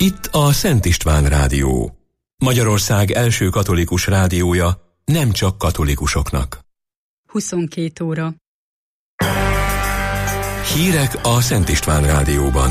Itt a Szent István Rádió. Magyarország első katolikus rádiója, nem csak katolikusoknak. 22 óra. Hírek a Szent István Rádióban.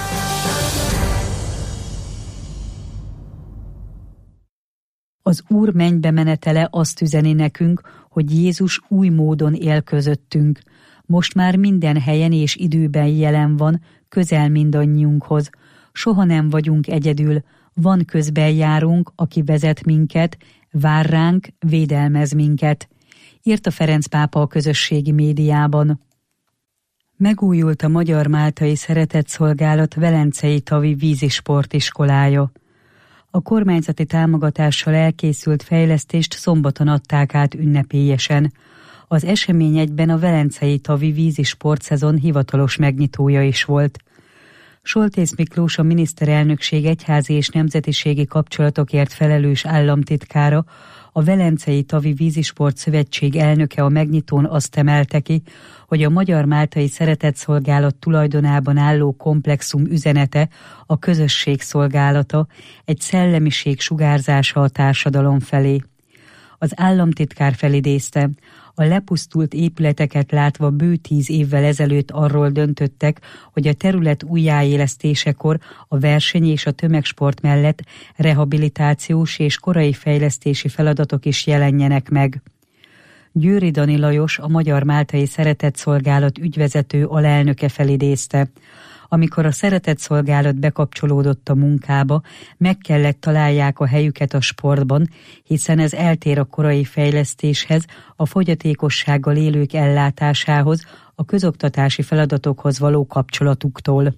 Az Úr mennybe menetele azt üzeni nekünk, hogy Jézus új módon él közöttünk. Most már minden helyen és időben jelen van, közel mindannyiunkhoz. Soha nem vagyunk egyedül, van közbenjárunk, aki vezet minket, vár ránk, védelmez minket, írta Ferenc pápa a közösségi médiában. Megújult a Magyar-Máltai Szeretetszolgálat Velencei Tavi vízisportiskolája. A kormányzati támogatással elkészült fejlesztést szombaton adták át ünnepélyesen. Az esemény egyben a Velencei Tavi vízisportszezon hivatalos megnyitója is volt. Soltész Miklós, a miniszterelnökség egyházi és nemzetiségi kapcsolatokért felelős államtitkára, a Velencei Tavi Vízisport Szövetség elnöke a megnyitón azt emelte ki, hogy a Magyar-Máltai Szeretetszolgálat tulajdonában álló komplexum üzenete a közösség szolgálata, egy szellemiség sugárzása a társadalom felé. Az államtitkár felidézte, a lepusztult épületeket látva bő 10 évvel ezelőtt arról döntöttek, hogy a terület újjáélesztésekor a verseny és a tömegsport mellett rehabilitációs és korai fejlesztési feladatok is jelenjenek meg. Győri Dani Lajos, a Magyar-Máltai Szeretetszolgálat ügyvezető alelnöke felidézte, amikor a Szeretetszolgálat bekapcsolódott a munkába, meg kellett találják a helyüket a sportban, hiszen ez eltér a korai fejlesztéshez, a fogyatékossággal élők ellátásához, a közoktatási feladatokhoz való kapcsolatuktól.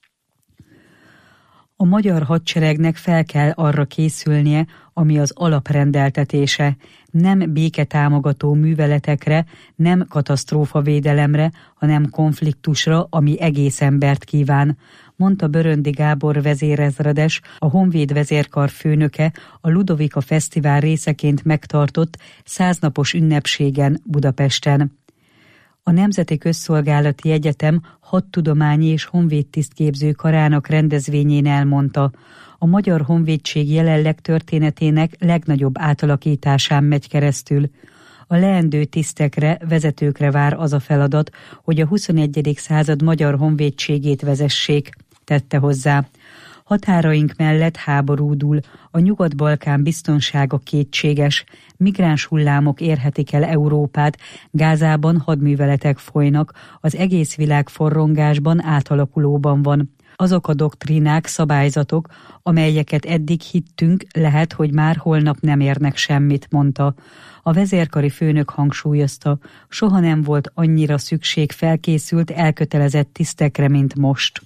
A magyar hadseregnek fel kell arra készülnie, ami az alaprendeltetése, nem béketámogató műveletekre, nem katasztrófavédelemre, hanem konfliktusra, ami egész embert kíván, mondta Böröndi Gábor vezérezredes, a Honvéd vezérkar főnöke a Ludovika Fesztivál részeként megtartott 100 napos ünnepségen Budapesten. A Nemzeti Közszolgálati Egyetem hadtudományi és honvédtisztképző karának rendezvényén elmondta, a Magyar Honvédség jelenleg történetének legnagyobb átalakításán megy keresztül. A leendő tisztekre, vezetőkre vár az a feladat, hogy a 21. század magyar honvédségét vezessék, tette hozzá. Határaink mellett háború dúl, a Nyugat-Balkán biztonsága kétséges, migráns hullámok érhetik el Európát, Gázában hadműveletek folynak, az egész világ forrongásban, átalakulóban van. Azok a doktrínák, szabályzatok, amelyeket eddig hittünk, lehet, hogy már holnap nem érnek semmit, mondta. A vezérkari főnök hangsúlyozta, soha nem volt annyira szükség felkészült, elkötelezett tisztekre, mint most.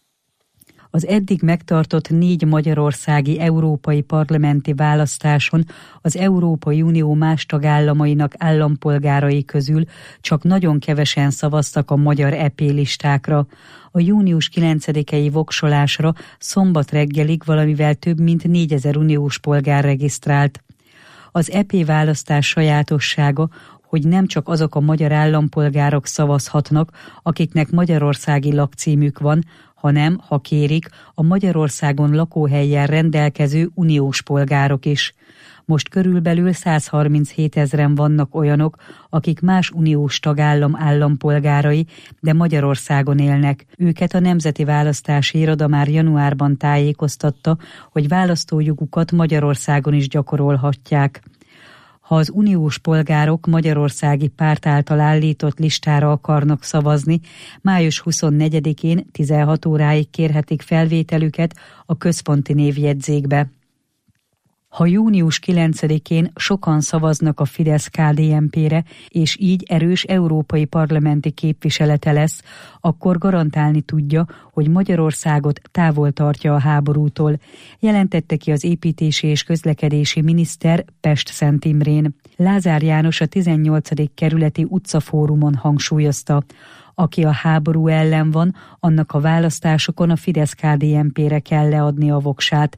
Az eddig megtartott 4 magyarországi európai parlamenti választáson az Európai Unió más tagállamainak állampolgárai közül csak nagyon kevesen szavaztak a magyar EP listákra. A június 9-i voksolásra szombat reggelig valamivel több mint 4000 uniós polgár regisztrált. Az EP választás sajátossága, hogy nem csak azok a magyar állampolgárok szavazhatnak, akiknek magyarországi lakcímük van, hanem, ha kérik, a Magyarországon lakóhellyel rendelkező uniós polgárok is. Most körülbelül 137 000 vannak olyanok, akik más uniós tagállam állampolgárai, de Magyarországon élnek. Őket a Nemzeti Választási Iroda már januárban tájékoztatta, hogy választójogukat Magyarországon is gyakorolhatják. Ha az uniós polgárok magyarországi párt által állított listára akarnak szavazni, május 24-én 16 óráig kérhetik felvételüket a központi névjegyzékbe. Ha június 9-én sokan szavaznak a Fidesz-KDNP-re, és így erős európai parlamenti képviselete lesz, akkor garantálni tudja, hogy Magyarországot távol tartja a háborútól, jelentette ki az építési és közlekedési miniszter Pest-Szent Imrén. Lázár János a 18. kerületi utcafórumon hangsúlyozta, aki a háború ellen van, annak a választásokon a Fidesz-KDNP-re kell leadni a voksát.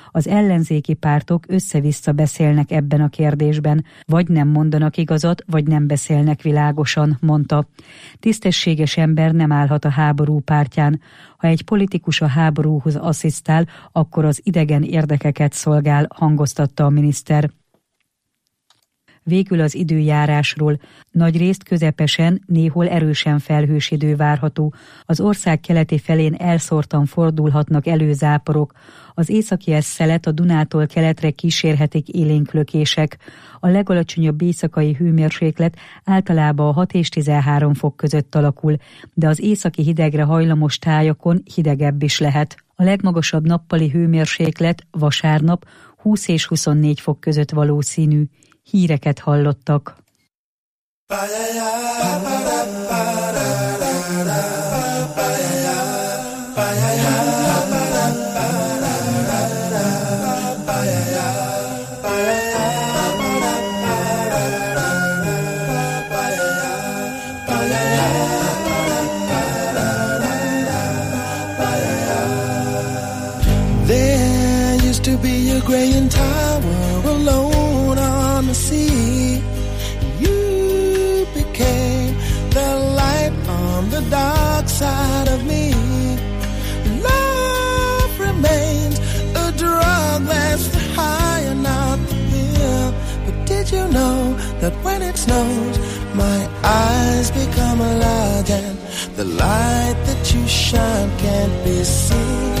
Az ellenzéki pártok össze-vissza beszélnek ebben a kérdésben, vagy nem mondanak igazat, vagy nem beszélnek világosan, mondta. Tisztességes ember nem állhat a háború pártján. Ha egy politikus a háborúhoz asszisztál, akkor az idegen érdekeket szolgál, hangoztatta a miniszter. Végül az időjárásról. Nagyrészt közepesen, néhol erősen felhős idő várható. Az ország keleti felén elszórtan fordulhatnak elő záporok. Az északi szelet a Dunától keletre kísérhetik élénk lökések. A legalacsonyabb éjszakai hőmérséklet általában a 6 és 13 fok között alakul, de az északi hidegre hajlamos tájakon hidegebb is lehet. A legmagasabb nappali hőmérséklet vasárnap 20 és 24 fok között valószínű. Híreket hallottak. There used to be a Grey Tower alone on the sea. You became the light on the dark side of me. Love remains a drug that's the high and not the pill. But did you know that when it snows, my eyes become large and the light that you shine can't be seen?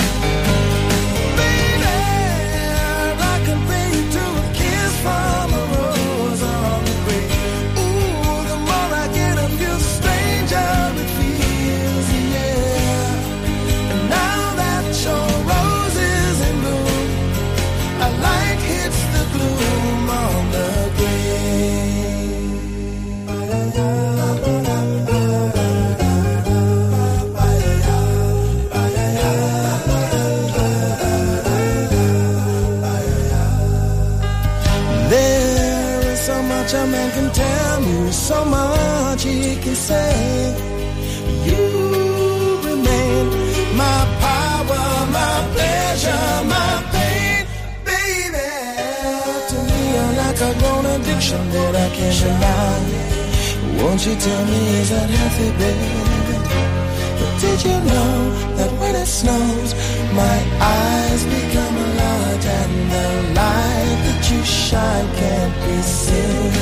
A man can tell you so much he can say. You remain my power, my pleasure, my pain, baby. To me you're like a grown addiction that I can't deny. Won't you tell me is that healthy, baby? But did you know that when it snows, my eyes become large and the light that you shine can't be seen?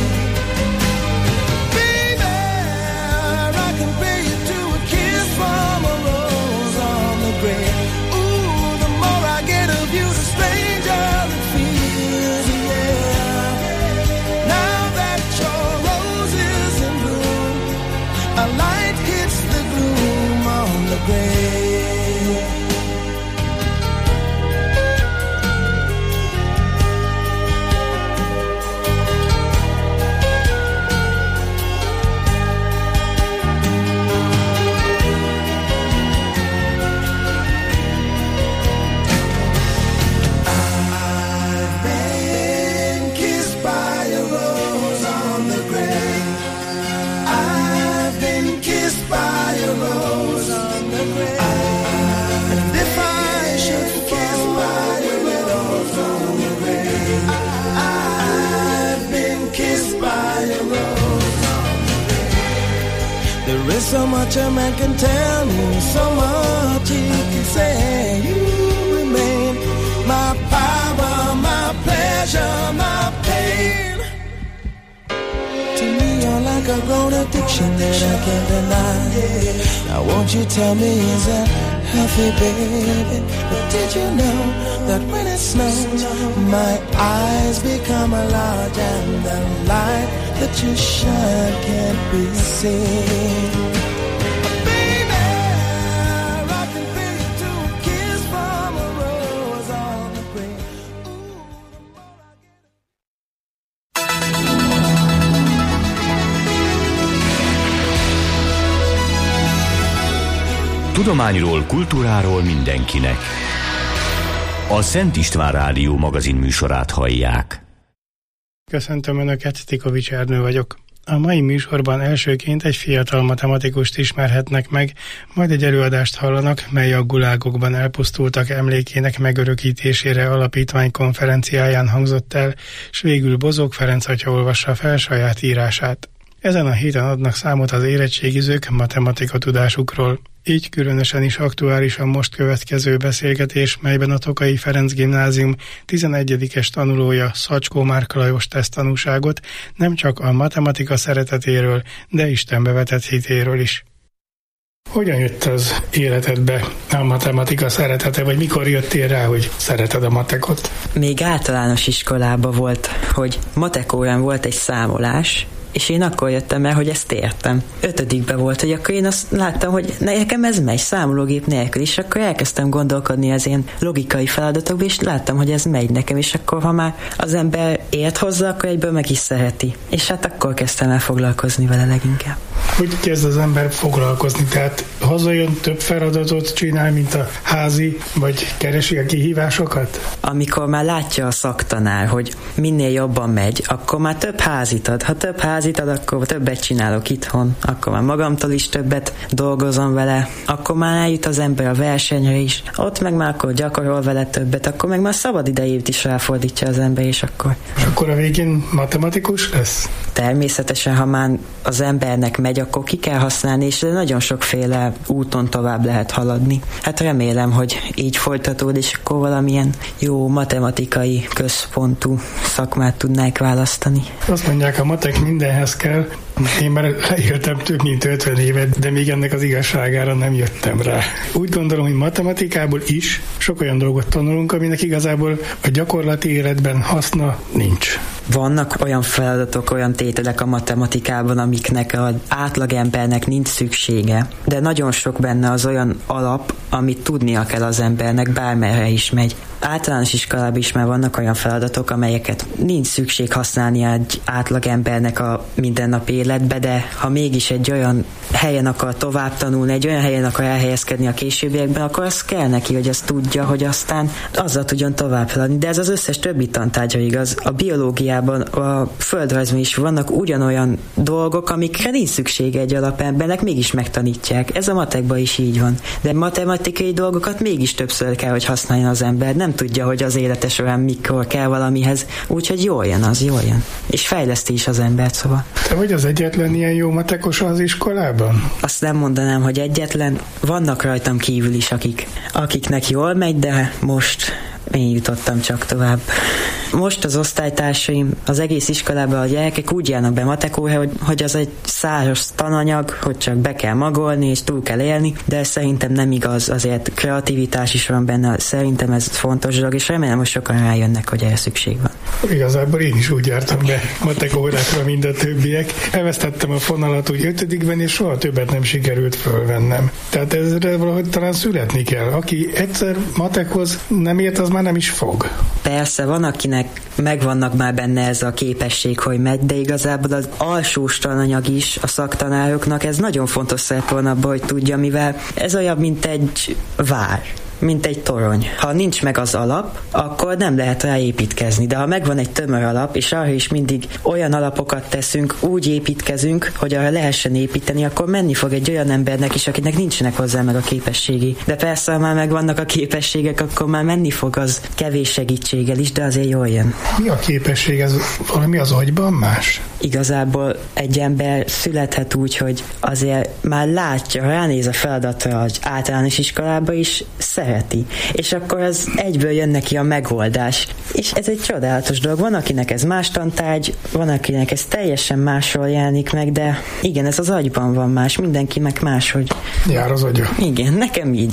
Baby, I can pay you to a kiss from a rose on the grave. Ooh, the more I get of you, the stranger it feels, yeah. Now that your rose is in bloom, a light hits the gloom on the grave. There is so much a man can tell me, so much he can say. You remain my power, my pleasure, my pain. To me you're like a grown addiction that I can't deny. Now won't you tell me is that healthy, baby? But did you know that when it snows, my eyes become large and the light that you shine can't be seen? Baby, I can pay you to a kiss from a rose on the grave. Tudományról, kultúráról mindenkinek. A Szent István Rádió magazin műsorát hallják. Köszöntöm Önöket, Tikovics Ernő vagyok. A mai műsorban elsőként egy fiatal matematikust ismerhetnek meg, majd egy előadást hallanak, mely a gulágokban elpusztultak emlékének megörökítésére alapítvány konferenciáján hangzott el, s végül Bozók Ferenc atya olvassa fel saját írását. Ezen a héten adnak számot az érettségizők matematika tudásukról. Így különösen is aktuális a most következő beszélgetés, melyben a Tokai Ferenc Gimnázium 11-es tanulója, Szacskó Márka Lajos tesz tanúságot nem csak a matematika szeretetéről, de Istenbe vetett hitéről is. Hogyan jött az életedbe a matematika szeretete, vagy mikor jöttél rá, hogy szereted a matekot? Még általános iskolában volt, hogy matek órán volt egy számolás, és én akkor jöttem el, hogy ezt értem. 5. volt, hogy akkor én azt láttam, hogy nekem ez megy számológép nélkül, és akkor elkezdtem gondolkodni az én logikai feladatokba, és láttam, hogy ez megy nekem, és akkor ha már az ember ért hozzá, akkor egyből meg is szereti. És hát akkor kezdtem el foglalkozni vele leginkább. Hogy kezd az ember foglalkozni? Tehát hazajön, több feladatot csinál, mint a házi, vagy keresi a kihívásokat? Amikor már látja a szaktanár, hogy minél jobban megy, akkor már több házit ad. Ha több házit ad, akkor többet csinálok itthon, akkor már magamtól is többet dolgozom vele, akkor már eljut az ember a versenyre is, ott meg már akkor gyakorol vele többet, akkor meg már szabad idejét is ráfordítja az ember, és akkor... És akkor a végén matematikus lesz? Természetesen, ha már az embernek megy, akkor ki kell használni, és nagyon sokféle úton tovább lehet haladni. Hát remélem, hogy így folytatód, és akkor valamilyen jó matematikai központú szakmát tudnák választani. Azt mondják, a matek mindenhez kell. Én már leéltem több mint 50 évet, de még ennek az igazságára nem jöttem rá. Úgy gondolom, hogy matematikából is sok olyan dolgot tanulunk, aminek igazából a gyakorlati életben haszna nincs. Vannak olyan feladatok, olyan tételek a matematikában, amiknek az átlagembernek nincs szüksége, de nagyon sok benne az olyan alap, amit tudnia kell az embernek, bármerre is megy. Általános iskolában is már vannak olyan feladatok, amelyeket nincs szükség használni egy átlagembernek a mindennapi életbe, de ha mégis egy olyan helyen akar tovább tanulni, egy olyan helyen akar elhelyezkedni a későbbiekben, akkor az kell neki, hogy azt tudja, hogy aztán azzal tudjon tovább haladni. De ez az összes többi tantárgyra igaz. A biológiában, a földrajzban is vannak ugyanolyan dolgok, amikre nincs szüksége egy alapembernek, mégis megtanítják. Ez a matekban is így van. De matematikai dolgokat mégis többször kell, hogy használjon az ember. Nem tudja, hogy az élete során mikor kell valamihez. Úgyhogy jól jön az, jól jön. És fejleszti is az embert, szóval. Te vagy az egyetlen ilyen jó matekos az iskolában? Azt nem mondanám, hogy egyetlen. Vannak rajtam kívül is, akiknek jól megy, de most én jutottam csak tovább. Most az osztálytársaim, az egész iskolában a gyerekek úgy járnak be matekóra, hogy az egy száros tananyag, hogy csak be kell magolni és túl kell élni, de szerintem nem igaz, azért kreativitás is van benne, szerintem ez fontos dolog, és remélem, hogy sokan rájönnek, hogy erre szükség van. Igazából én is úgy jártam be matekórákra, mint a többiek. Elvesztettem a fonalat úgy 5-ben, és soha többet nem sikerült fölvennem. Tehát ezre valahogy talán születni kell. Aki egyszer matekhoz nem ért, az már nem is fog. Persze, van, akinek megvannak már benne ez a képesség, hogy megy, de igazából az alsós tananyag is a szaktanároknak, ez nagyon fontos szerep van abban, hogy tudja, mivel ez olyan, mint egy vár, mint egy torony. Ha nincs meg az alap, akkor nem lehet rá építkezni, de ha megvan egy tömör alap, és arra is mindig olyan alapokat teszünk, úgy építkezünk, hogy arra lehessen építeni, akkor menni fog egy olyan embernek is, akinek nincsenek hozzá meg a képességi. De persze, ha már megvannak a képességek, akkor már menni fog az kevés segítséggel is, de azért jól jön. Mi a képesség? Ez valami az agyban más? Igazából egy ember születhet úgy, hogy azért már látja, ránéz a feladatra az általános iskolába is, szereti. És akkor az egyből jön neki a megoldás. És ez egy csodálatos dolog. Van, akinek ez más tantárgy, van, akinek ez teljesen máshol jelenik meg, de igen, ez az agyban van más. Mindenki meg máshogy. Jár az agya. Igen, nekem így.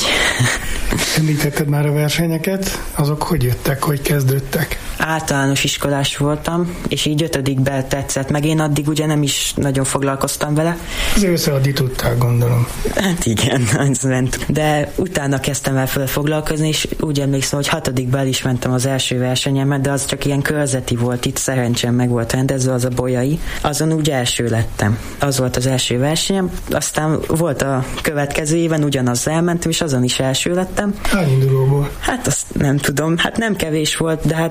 Említetted már a versenyeket? Azok hogy jöttek, hogy kezdődtek? Általános iskolás voltam, és így 5-ben tetszett, meg én addig ugye nem is nagyon foglalkoztam vele. Azért összeadni tudtál, gondolom. Hát igen, ez ment. De utána kezdtem el foglalkozni, és úgy emlékszem, hogy 6-ben el is mentem az első versenyemet, de az csak ilyen körzeti volt, itt szerencsém meg volt rendezve, az a Bolyai. Azon úgy első lettem. Az volt az első versenyem, aztán volt a következő éven, ugyanaz elmentem, és azon is első lettem. Hány indulóból? Hát azt nem tudom, hát nem kevés volt, de hát ugye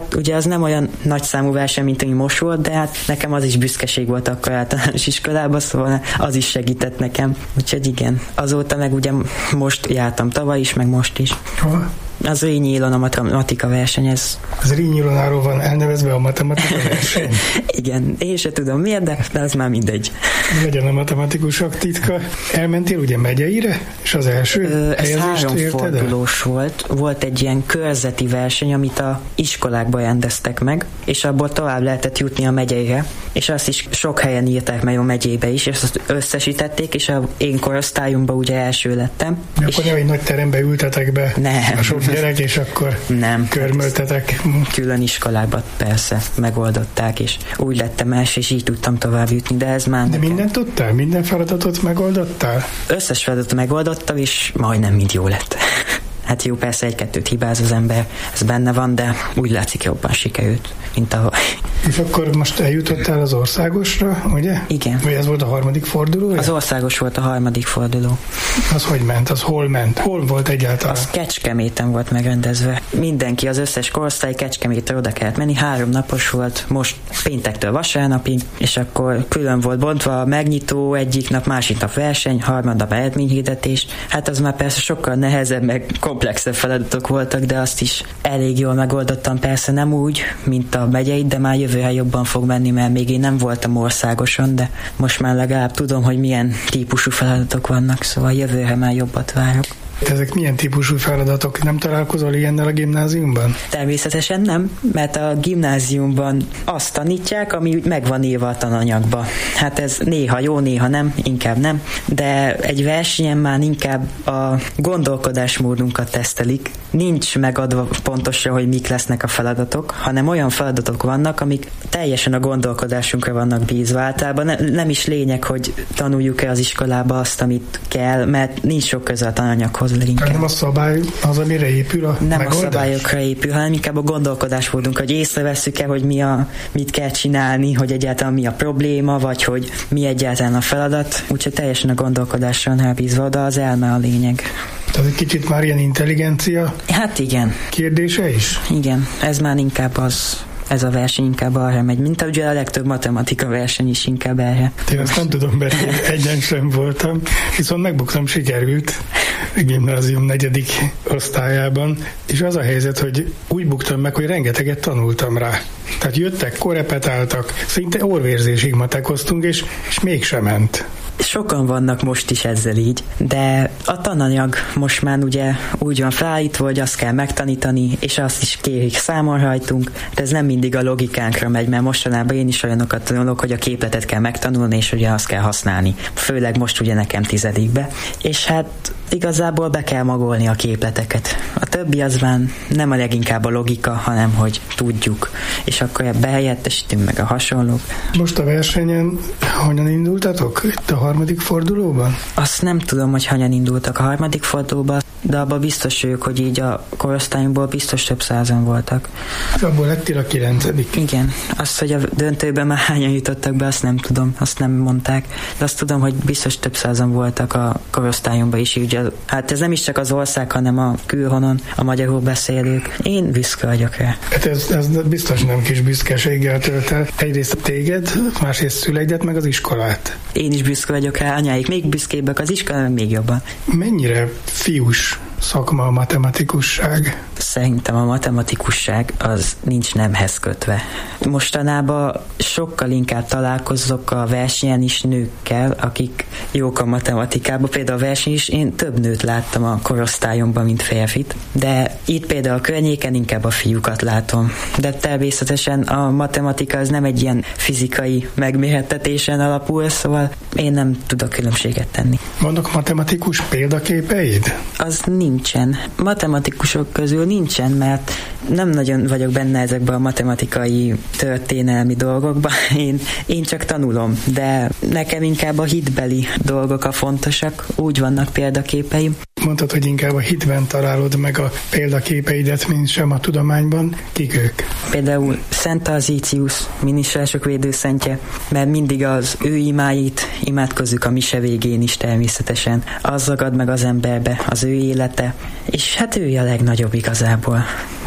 az nem olyan nagy számú verseny, mint ami most volt, de hát nekem az is büszkeség volt akkor általános iskolában, szóval az is segített nekem. Úgyhogy igen, azóta meg ugye most jártam tavaly is, meg most is. Hol? Az Rényi Ilona matematika verseny, ez... Az Rényi Ilonáról van elnevezve a matematika verseny? Igen, én se tudom miért, de az már mindegy. Legyen a matematikusok titka. Elmentél ugye megyeire? És az első ez 3 fordulós volt. Volt egy ilyen körzeti verseny, amit a iskolákba rendeztek meg, és abból tovább lehetett jutni a megyeire, és azt is sok helyen írták meg a megyébe is, és azt összesítették, és én korosztályomban ugye első lettem. De akkor nem egy nagy terembe ültetek be? Nem. A sok gyerek, és akkor nem. Körmöltetek? Külön iskolákban persze megoldották, és úgy lettem első, és így tudtam tovább jutni, de ez már... De mindent tudtál? Minden feladatot megoldottál? Összes feladatot megoldottam, és majdnem mind jó lett. Hát jó, persze egy-kettőt hibáz az ember, ez benne van, de úgy látszik jobban sikerült, mint tavaly. És akkor most eljutottál az országosra, ugye? Igen. Vagy ez volt a 3. forduló? Az országos volt a 3. forduló. Az hogy ment? Az hol ment? Hol volt egyáltalán? Az Kecskeméten volt megrendezve. Mindenki, az összes korosztály Kecskemétre oda kellett menni, 3 napos volt, most péntektől vasárnapig, és akkor külön volt bontva a megnyitó, egyik nap, másik nap verseny, harmadnap eredményhirdetés. Hát az már persze sokkal nehezebb, meg komplexebb feladatok voltak, de azt is elég jól megoldottam, persze nem úgy, mint a megyei, de már jövőre jobban fog menni, mert még én nem voltam országoson, de most már legalább tudom, hogy milyen típusú feladatok vannak, szóval jövőre már jobbat várok. Ezek milyen típusú feladatok? Nem találkozol ilyennel a gimnáziumban? Természetesen nem, mert a gimnáziumban azt tanítják, ami meg van írva a tananyagba. Hát ez néha jó, néha nem, inkább nem, de egy versenyen már inkább a gondolkodásmódunkat tesztelik. Nincs megadva pontosan, hogy mik lesznek a feladatok, hanem olyan feladatok vannak, amik teljesen a gondolkodásunkra vannak bízva. Általában nem is lényeg, hogy tanuljuk-e az iskolába azt, amit kell, mert nincs sok köze a tananyaghoz. Tehát nem a szabály az, amire épül a nem megoldás? A szabályokra épül, hanem inkább a gondolkodásmódunk, hogy észrevesszük-e, hogy mit kell csinálni, hogy egyáltalán mi a probléma, vagy hogy mi egyáltalán a feladat. Úgyhogy teljesen a gondolkodáson elbízva, de az elme a lényeg. Tehát egy kicsit már ilyen intelligencia? Hát igen. Kérdése is? Igen, ez már inkább ez a verseny inkább arra megy, mint ugye a legtöbb matematika verseny is inkább erre. Én azt nem tudom, mert én egyen sem voltam, viszont megbuktam, sikerült a gimnázium 4. osztályában, és az a helyzet, hogy úgy buktam meg, hogy rengeteget tanultam rá. Tehát jöttek, korrepetáltak, szinte orvérzésig matekoztunk, és mégsem ment. Sokan vannak most is ezzel így, de a tananyag most már ugye úgy van felállítva, hogy azt kell megtanítani, és azt is kérik számon rajtunk, de ez nem mindig a logikánkra megy, mert mostanában én is olyanokat tanulok, hogy a képletet kell megtanulni, és ugye azt kell használni. Főleg most ugye nekem 10-be. És hát igazából be kell magolni a képleteket. A többi az már nem a leginkább a logika, hanem hogy tudjuk, és akkor ebbe helyettesítünk meg a hasonlók. Most a versenyen hogyan indultatok? Itt a 3. fordulóban? Azt nem tudom, hogy hogyan indultak a 3. fordulóban, de abban biztos vagyok, hogy így a korosztályunkból biztos több százan voltak. Abból lettél a 9. Igen. Azt, hogy a döntőben már hányan jutottak be, azt nem tudom, azt nem mondták. De azt tudom, hogy biztos több százan voltak a korosztályunkban is. Ugye, hát ez nem is csak az ország, hanem a külhonon, a magyarul beszélők. Én büszke vagyok rá. Hát ez biztos nem kis büszkeséggel tölt el. Egyrészt téged, másrészt szüleidet, meg az iskolát. Én is büszke vagyok rá, anyáik még büszkébbek, az iskola még jobban. Mennyire fiús szakma a matematikusság? Szerintem a matematikusság az nincs nemhez kötve. Mostanában sokkal inkább találkozok a versenyen is nőkkel, akik jók a matematikában. Például a verseny is én több nőt láttam a korosztályomban, mint férfit, de itt például a környéken inkább a fiúkat látom. De természetesen a matematika az nem egy ilyen fizikai megmérettetésen alapul, szóval én nem tudok különbséget tenni. Vannak matematikus példaképeid? Az nincsen. Matematikusok közül nincsen, mert nem nagyon vagyok benne ezekben a matematikai történelmi dolgokban. Én csak tanulom, de nekem inkább a hitbeli dolgok a fontosak. Úgy vannak példaképeim. Mondtad, hogy inkább a hitben találod meg a példaképeidet, mint sem a tudományban. Kik ők? Például Szent Tarzícius, minisztrások védőszentje, mert mindig az ő imáit imádkozzuk a mise végén is természetesen. Az ragad meg az emberbe, az ő élete, és hát ő a legnagyobb igazából.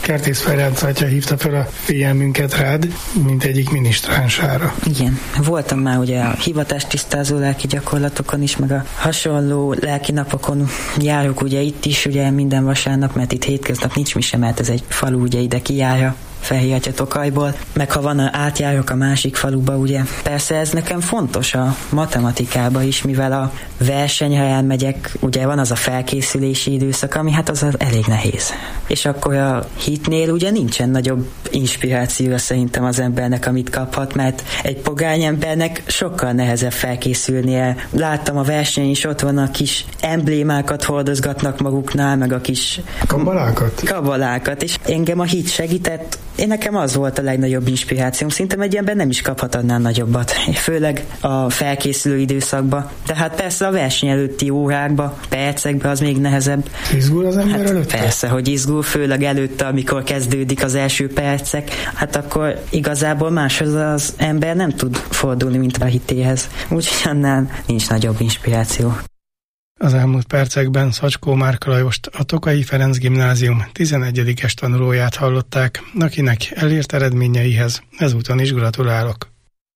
Kertész Ferenc atya hívta fel a figyelmünket rád, mint egyik minisztránsára. Igen, voltam már ugye a hivatástisztázó lelki gyakorlatokon is, meg a hasonló lelki napokon járok ugye itt is, ugye minden vasárnap, mert itt hétköznap nincs mi sem, mert ez egy falu ugye ide kijárja Fehérhatya Tokajból, meg ha van, átjárok a másik faluba, ugye. Persze ez nekem fontos a matematikában is, mivel a versenyre elmegyek, ugye van az a felkészülési időszak, ami hát az elég nehéz. És akkor a hitnél ugye nincsen nagyobb inspirációja szerintem az embernek, amit kaphat, mert egy pogány embernek sokkal nehezebb felkészülnie. Láttam a versenyen is, ott van a kis emblémákat hordozgatnak maguknál, meg a kis kabalákat, és engem a hit segített. Én nekem az volt a legnagyobb inspirációm. Szerintem egy ember nem is kaphat annál nagyobbat. Főleg a felkészülő időszakban. De hát persze a verseny előtti órákban, percekben az még nehezebb. Izgul az ember előtte? Persze, hogy izgul, főleg előtte, amikor kezdődik az első percek. Hát akkor igazából máshoz az ember nem tud fordulni, mint a hitéhez. Úgyhogy annál nincs nagyobb inspiráció. Az elmúlt percekben Szacskó Márka Lajost, a Tokaji Ferenc Gimnázium 11-es tanulóját hallották, akinek elért eredményeihez ezúton is gratulálok.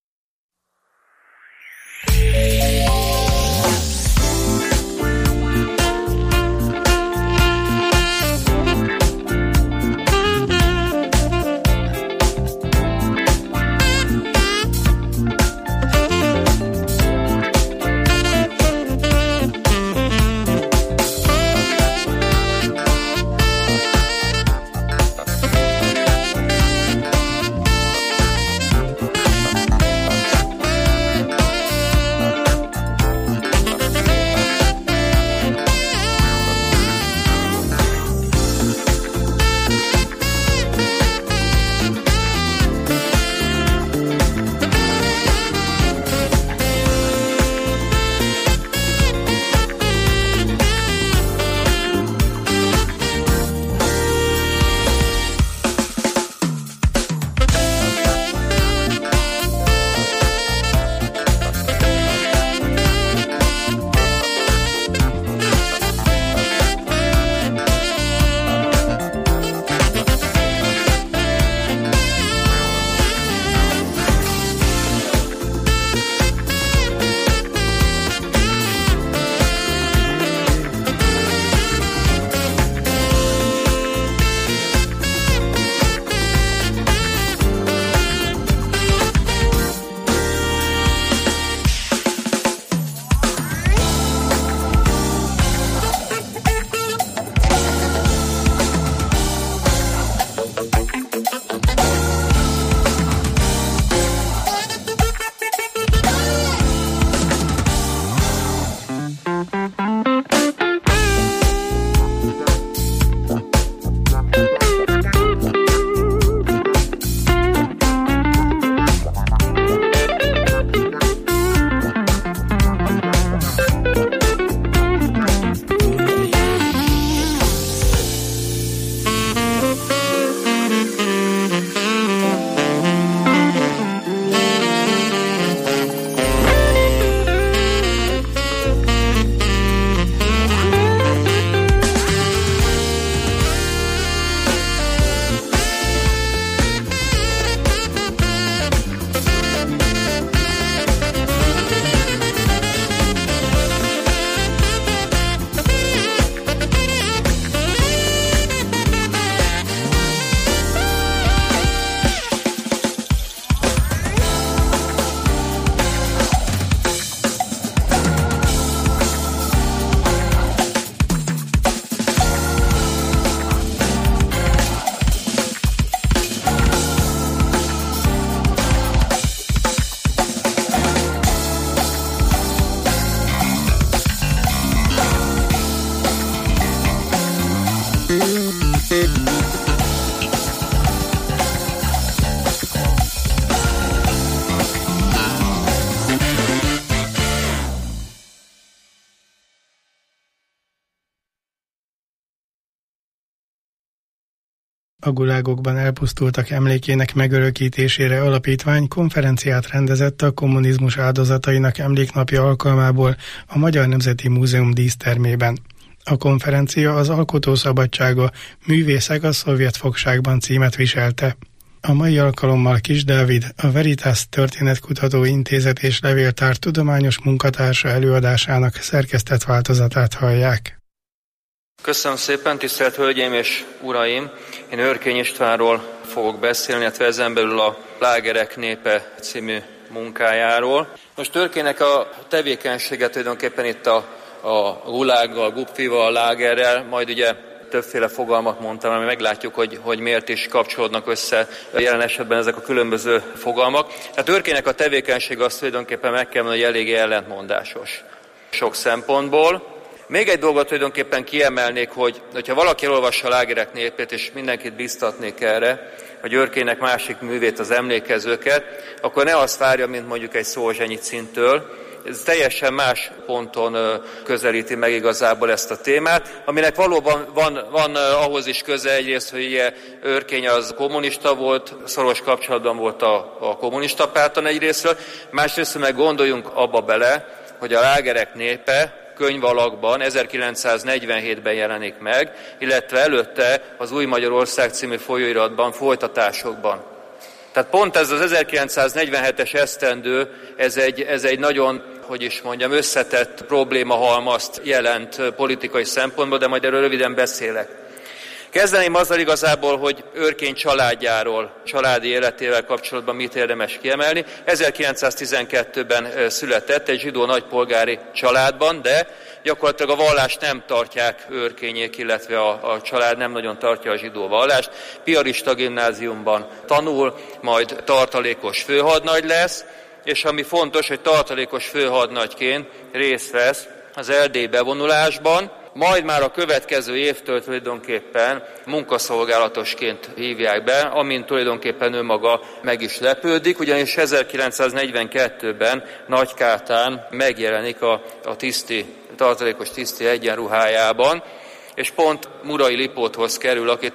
A gulágokban elpusztultak emlékének megörökítésére alapítvány konferenciát rendezett a kommunizmus áldozatainak emléknapja alkalmából a Magyar Nemzeti Múzeum dísztermében. A konferencia az Alkotó szabadsága, művészek a szovjet fogságban címet viselte. A mai alkalommal Kis Dávid, a Veritas Történetkutató Intézet és Levéltár tudományos munkatársa előadásának szerkesztett változatát hallják. Köszönöm szépen, tisztelt Hölgyeim és Uraim! Én Örkény Istvánról fogok beszélni, illetve ezen belül a Lágerek népe című munkájáról. Most Örkénynek a tevékenysége tulajdonképpen itt a Gulággal, a Gupfival, a Lágerrel, majd ugye többféle fogalmat mondtam, ami meglátjuk, hogy miért is kapcsolódnak össze jelen esetben ezek a különböző fogalmak. Tehát Örkénynek a tevékenység az tulajdonképpen meg kell mondani, hogy eléggé ellentmondásos sok szempontból. Még egy dolgot tulajdonképpen kiemelnék, hogyha valaki olvassa a Lágerek népét, és mindenkit biztatnék erre, hogy Örkénynek másik művét, az Emlékezőket, akkor ne azt várja, mint mondjuk egy Szolzsenyicintől. Ez teljesen más ponton közelíti meg igazából ezt a témát, aminek valóban van ahhoz is köze egyrészt, hogy Örkény az kommunista volt, szoros kapcsolatban volt a kommunista párton egyrésztről, másrészt meg gondoljunk abba bele, hogy a Lágerek népe könyv alakban 1947-ben jelenik meg, illetve előtte az Új Magyarország című folyóiratban, folytatásokban. Tehát pont ez az 1947-es esztendő, ez egy nagyon, összetett problémahalmazt jelent politikai szempontból, de majd erről röviden beszélek. Kezdeném azzal igazából, hogy Örkény családjáról, családi életével kapcsolatban mit érdemes kiemelni. 1912-ben született egy zsidó nagypolgári családban, de gyakorlatilag a vallást nem tartják Örkényék, illetve a család nem nagyon tartja a zsidó vallást. Piarista gimnáziumban tanul, majd tartalékos főhadnagy lesz, és ami fontos, hogy tartalékos főhadnagyként részt vesz az erdélyi bevonulásban, majd már a következő évtől tulajdonképpen munkaszolgálatosként hívják be, amint tulajdonképpen ő maga meg is lepődik, ugyanis 1942-ben Nagykátán megjelenik a tartalékos tiszti egyenruhájában, és pont Murai Lipóthoz kerül, akit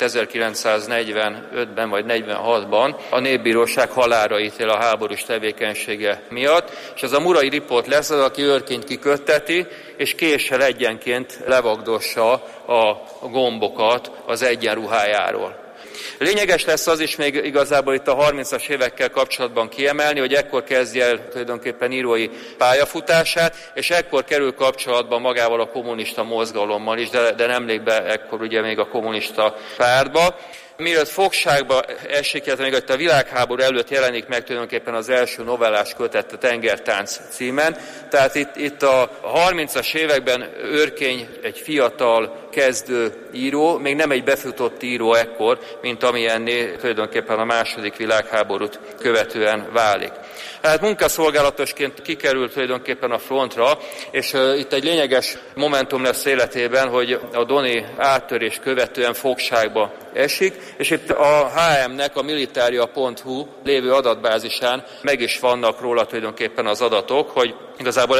1945-ben vagy 46-ban a Népbíróság halálra ítél a háborús tevékenysége miatt, és az a Murai Lipót lesz az, aki Örkényt kikötteti, és késsel egyenként levagdossa a gombokat az egyenruhájáról. Lényeges lesz az is még igazából itt a 30-as évekkel kapcsolatban kiemelni, hogy ekkor kezdje el tulajdonképpen írói pályafutását, és ekkor kerül kapcsolatban magával a kommunista mozgalommal is, de nem lép be ekkor ugye még a kommunista pártba. Mielőtt fogságba esik, illetve még a világháború előtt jelenik meg tulajdonképpen az első novellás kötet, a Tengertánc címen. Tehát itt a 30-as években Örkény egy fiatal kezdő író, még nem egy befutott író ekkor, mint amilyenné tulajdonképpen a második világháborút követően válik. Tehát munkaszolgálatosként kikerült tulajdonképpen a frontra, és itt egy lényeges momentum lesz életében, hogy a Doni áttörés követően fogságba esik, és itt a HM-nek a militaria.hu lévő adatbázisán meg is vannak róla tulajdonképpen az adatok, hogy igazából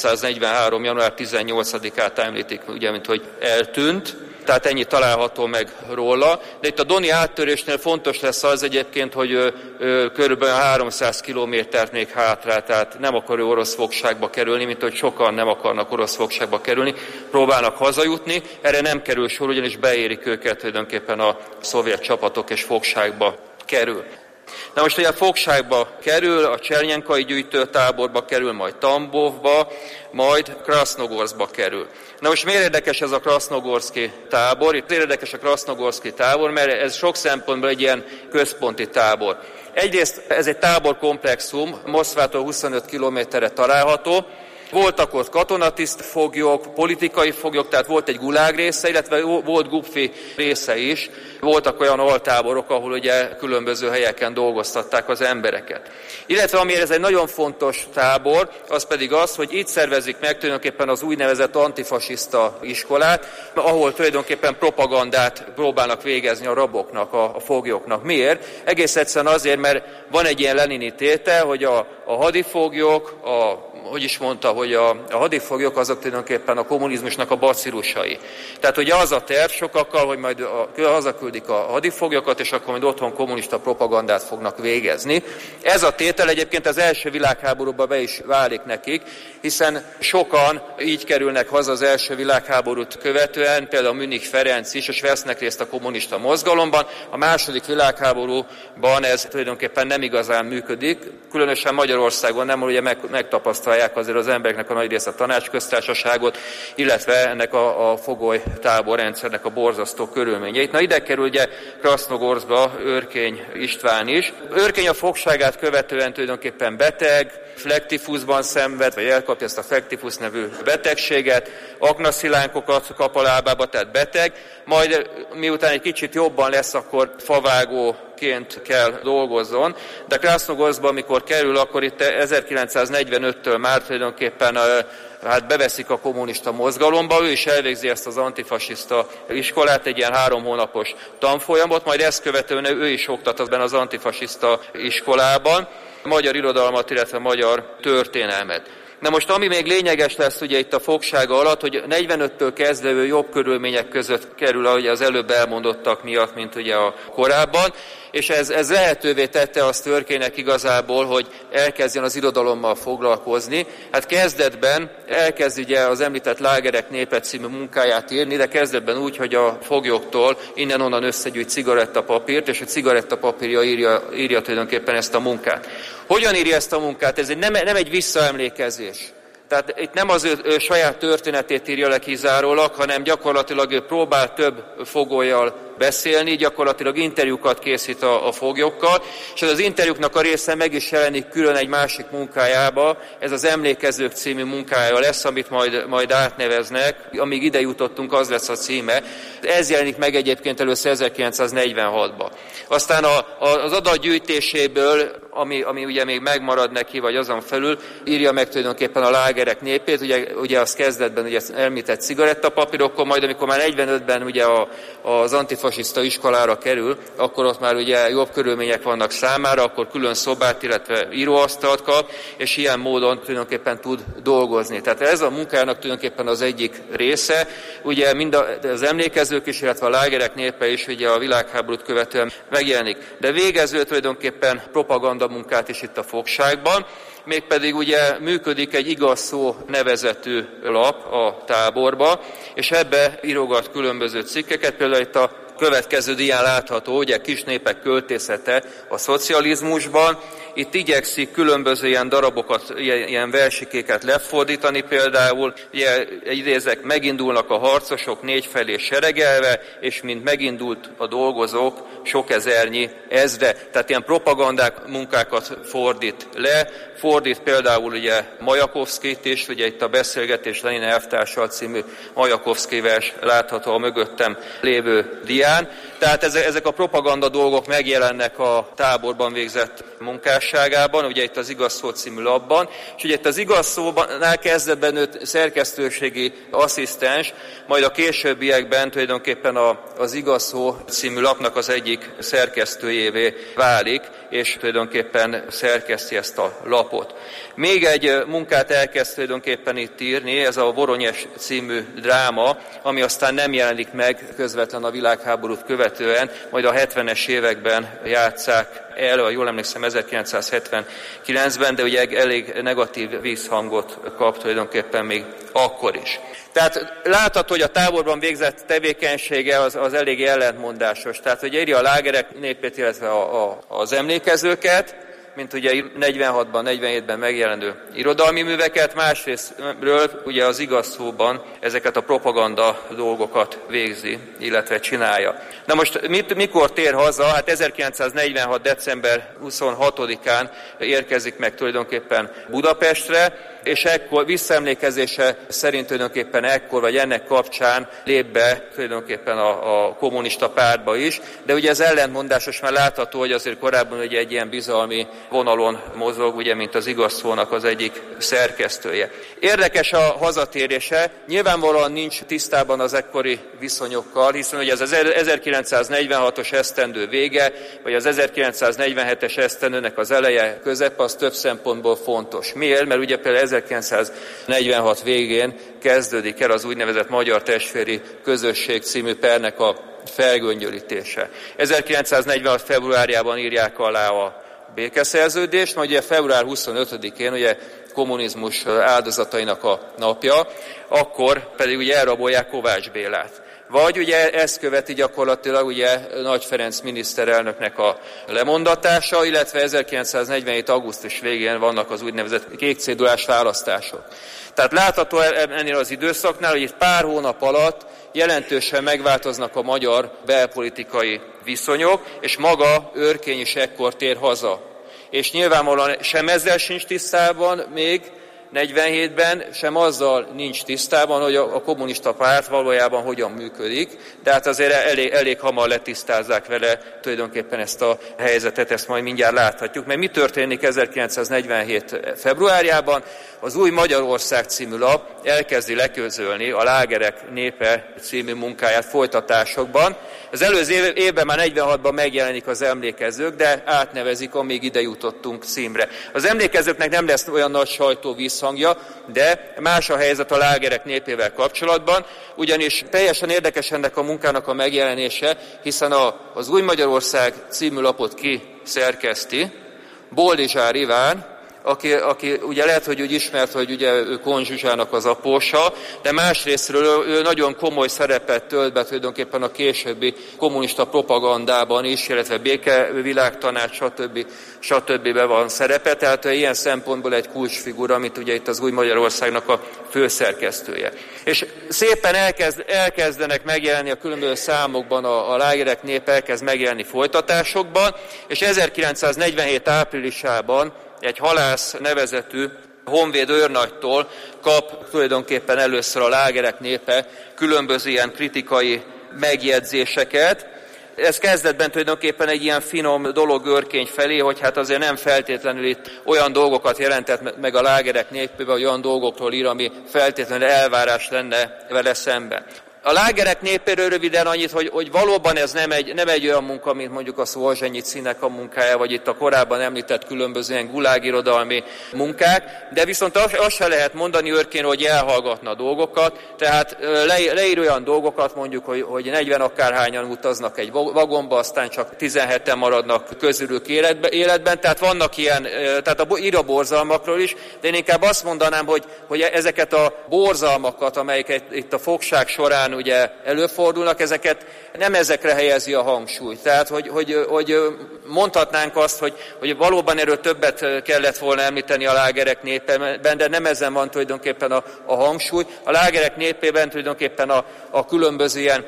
1943. január 18-át említik, ugye, mint hogy eltűnt, tehát ennyi található meg róla. De itt a Doni áttörésnél fontos lesz az egyébként, hogy körülbelül 300 kilométert még hátrál, tehát nem akar ő orosz fogságba kerülni, mint hogy sokan nem akarnak orosz fogságba kerülni, próbálnak hazajutni, erre nem kerül sor, ugyanis beérik őket tulajdonképpen a szovjet csapatok, és fogságba kerül. Na most ugye a fogságba kerül, a Csernyenkai gyűjtőtáborba kerül, majd Tambovba, majd Krasznogorszkba kerül. Na most miért érdekes ez a krasznogorszki tábor? Itt érdekes a krasznogorszki tábor, mert ez sok szempontból egy ilyen központi tábor. Egyrészt ez egy táborkomplexum, Moszkvától 25 kilométerre található. Voltak ott katonatiszt foglyok, politikai foglyok, tehát volt egy gulág része, illetve volt gupfi része is. Voltak olyan altáborok, ahol ugye különböző helyeken dolgoztatták az embereket. Illetve amiért ez egy nagyon fontos tábor, az pedig az, hogy itt szervezik meg tulajdonképpen az úgynevezett antifasiszta iskolát, ahol tulajdonképpen propagandát próbálnak végezni a raboknak, a foglyoknak. Miért? Egész egyszerűen azért, mert van egy ilyen lenini tétel, hogy a hadifoglyok, hogy a hadifoglyok azok tulajdonképpen a kommunizmusnak a bacillusai. Tehát ugye az a terv sokakkal, hogy majd hazaküldik hazaküldik a hadifoglyokat, és akkor majd otthon kommunista propagandát fognak végezni. Ez a tétel egyébként az első világháborúban be is válik nekik, hiszen sokan így kerülnek haza az első világháborút követően, például Münich Ferenc is, és vesznek részt a kommunista mozgalomban. A második világháborúban ez tulajdonképpen nem igazán működik, különösen Magyarországon nem, ugye megtapasztalják azért az embereknek a nagy része a tanácsköztársaságot, illetve ennek a fogolytáborrendszernek a borzasztó körülményeit. Na ide kerül ugye Krasznogorszkba Örkény István is. Örkény a fogságát követően tulajdonképpen beteg, flektifuszban szenved, vagy elkapja ezt a flektifusz nevű betegséget, aknaszilánkokat kap a lábába, tehát beteg, majd miután egy kicsit jobban lesz, akkor favágóként kell dolgozzon, de Krasznogorszkba, amikor kerül, akkor itt 1945-től már tulajdonképpen beveszik a kommunista mozgalomba, ő is elvégzi ezt az antifasiszta iskolát, egy ilyen 3 hónapos tanfolyamot, majd ezt követően ő is oktat ebben az antifasiszta iskolában, magyar irodalmat, illetve magyar történelmet. Na most, ami még lényeges lesz ugye itt a fogsága alatt, hogy 45-től kezdve ő jobb körülmények között kerül, ahogy az előbb elmondottak miatt, mint ugye a korábban, és ez lehetővé tette azt Örkélynek igazából, hogy elkezdjen az irodalommal foglalkozni. Hát kezdetben elkezd ugye az említett Lágerek népe című munkáját írni, de kezdetben úgy, hogy a foglyoktól innen-onnan összegyűjt cigarettapapírt, és a cigarettapapírja írja tulajdonképpen ezt a munkát. Hogyan írja ezt a munkát? Ez nem egy visszaemlékezés. Tehát itt nem az ő saját történetét írja le kizárólag, hanem gyakorlatilag ő próbál több fogollyal beszélni, gyakorlatilag interjúkat készít a foglyokkal, és ez az interjúknak a része meg is jelenik külön egy másik munkájába, ez az Emlékezők című munkája lesz, amit majd átneveznek, amíg ide jutottunk, az lesz a címe. Ez jelenik meg egyébként először 1946-ban. Aztán az adatgyűjtéséből, ami ugye még megmarad neki, vagy azon felül, írja meg tulajdonképpen a Lágerek népét, ugye az kezdetben ugye említett cigarettapapírokkal, majd amikor már 45-ben ugye az antifasiszta iskolára kerül, akkor ott már ugye jobb körülmények vannak számára, akkor külön szobát, illetve íróasztalt kap, és ilyen módon tulajdonképpen tud dolgozni. Tehát ez a munkának tulajdonképpen az egyik része, ugye mind az Emlékezők is, illetve a Lágerek népe is ugye a világháborút követően megjelenik. De végező tulajdonképpen propagandamunkát is itt a fogságban, mégpedig ugye működik egy Igaz Szó nevezetű lap a táborba, és ebbe írogat különböző cikkeket, például itt a következő dián látható, ugye Kis népek költészete a szocializmusban. Itt igyekszik különböző ilyen darabokat, ilyen versikéket lefordítani, például ugye, idézek, megindulnak a harcosok 4 felé seregelve, és mint megindult a dolgozók sok ezernyi ezre. Tehát ilyen propagandák munkákat fordít le, fordít például ugye Majakovszkit is, ugye itt a Beszélgetés Lenin elvtársal című Majakovszki vers látható a mögöttem lévő dián. Tehát ezek a propaganda dolgok megjelennek a táborban végzett munkásságában, ugye itt az Igaz Szó című lapban, és ugye itt az Igaz Szónál kezdetben őt szerkesztőségi asszisztens, majd a későbbiekben tulajdonképpen az Igaz Szó című lapnak az egyik szerkesztőjévé válik, és tulajdonképpen szerkeszti ezt a lapot. Még egy munkát elkezd tulajdonképpen itt írni, ez a Voronyes című dráma, ami aztán nem jelenik meg közvetlen a világháborút követően, majd a 70-es években játsszák el, ha jól emlékszem 1979-ben, de ugye elég negatív vízhangot kap tulajdonképpen még akkor is. Tehát látható, hogy a táborban végzett tevékenysége az elég ellentmondásos. Tehát, hogy írja a Lágerek népét, illetve az Emlékezőket, mint ugye 46-ban, 47-ben megjelenő irodalmi műveket, másrésztről ugye az Igaz Szóban ezeket a propaganda dolgokat végzi, illetve csinálja. Na most mikor tér haza? Hát 1946. december 26-án érkezik meg tulajdonképpen Budapestre, és ekkor visszaemlékezése szerint tulajdonképpen ekkor, vagy ennek kapcsán lép be tulajdonképpen a kommunista pártba is, de ugye ez ellentmondásos, már látható, hogy azért korábban ugye egy ilyen bizalmi vonalon mozog, ugye, mint az Igaz Szónak az egyik szerkesztője. Érdekes a hazatérése, nyilvánvalóan nincs tisztában az ekkori viszonyokkal, hiszen ugye ez az 1946-os esztendő vége, vagy az 1947-es esztendőnek az eleje, közepe, az több szempontból fontos. Miért? Mert ugye például 1946 végén kezdődik el az úgynevezett Magyar Testvéri Közösség című pernek a felgöngyölítése. 1946. februárjában írják alá a békeszerződést, majd ugye február 25-én ugye kommunizmus áldozatainak a napja, akkor pedig ugye elrabolják Kovács Bélát. Vagy ugye ezt követi gyakorlatilag ugye Nagy Ferenc miniszterelnöknek a lemondatása, illetve 1947. augusztus végén vannak az úgynevezett kékcédulás választások. Tehát látható ennél az időszaknál, hogy itt pár hónap alatt jelentősen megváltoznak a magyar belpolitikai viszonyok, és maga Örkény is ekkor tér haza. És nyilvánvalóan sem ezzel sincs tisztában még 47-ben, sem azzal nincs tisztában, hogy a kommunista párt valójában hogyan működik, de hát azért elég hamar letisztázzák vele tulajdonképpen ezt a helyzetet, ezt majd mindjárt láthatjuk. Mert mi történik 1947. februárjában? Az Új Magyarország című lap elkezdi leközölni a Lágerek népe című munkáját folytatásokban. Az előző évben már 46-ban megjelenik az Emlékezők, de átnevezik, amíg ide jutottunk címre. Az Emlékezőknek nem lesz olyan nagy sajtó visszhangja, de más a helyzet a Lágerek népével kapcsolatban, ugyanis teljesen érdekes ennek a munkának a megjelenése, hiszen az Új Magyarország című lapot kiszerkeszti Boldizsár Iván, aki ugye lehet, hogy úgy ismert, hogy ugye ő Kohn Zsuzsának az apósa, de másrésztről ő nagyon komoly szerepet tölt be tulajdonképpen a későbbi kommunista propagandában is, illetve békevilágtanács, stb. Van szerepe, tehát ilyen szempontból egy kulcsfigura, mint ugye itt az Új Magyarországnak a főszerkesztője. És szépen elkezdenek megjelenni a különböző számokban, a Lágerek nép elkezd megjelenni folytatásokban, és 1947. áprilisában egy Halász nevezetű honvéd őrnagytól kap tulajdonképpen először a Lágerek népe különböző ilyen kritikai megjegyzéseket. Ez kezdetben tulajdonképpen egy ilyen finom dolog Örkény felé, hogy hát azért nem feltétlenül itt olyan dolgokat jelentett meg a Lágerek népébe, vagy olyan dolgokról ír, ami feltétlenül elvárás lenne vele szemben. A Lágerek népéről röviden annyit, hogy valóban ez nem egy olyan munka, mint mondjuk a Szolzsenyicynek a munkája, vagy itt a korábban említett különböző ilyen gulágirodalmi munkák, de viszont azt se lehet mondani Örkényről, hogy elhallgatna dolgokat, tehát leír olyan dolgokat mondjuk, hogy 40 akárhányan utaznak egy vagonba, aztán csak 17-en maradnak közülük életben, tehát vannak ilyen, tehát ír a borzalmakról is, de én inkább azt mondanám, hogy ezeket a borzalmakat, amelyek itt a fogság során ugye előfordulnak, nem ezekre helyezi a hangsúlyt. Tehát, hogy mondhatnánk azt, hogy valóban erről többet kellett volna említeni a Lágerek népében, de nem ezen van tulajdonképpen a hangsúly. A Lágerek népében tulajdonképpen a különböző ilyen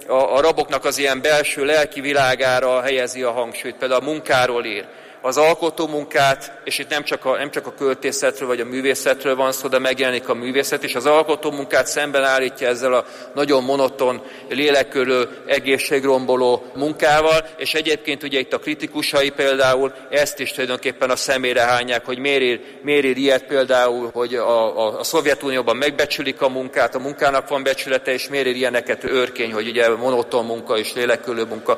a raboknak az ilyen belső lelki világára helyezi a hangsúlyt. Például a munkáról ír. Az alkotó munkát, és itt nem csak a költészetről vagy a művészetről van szó, de megjelenik a művészet, és az alkotó munkát szemben állítja ezzel a nagyon monoton, lélekkörű, egészségromboló munkával, és egyébként ugye itt a kritikusai például ezt is tulajdonképpen a szemére hányják, hogy miért ír ilyet például, hogy a Szovjetunióban megbecsülik a munkát, a munkának van becsülete, és miért ír ilyeneket Örkény, hogy ugye monoton munka és lélekkörű munka,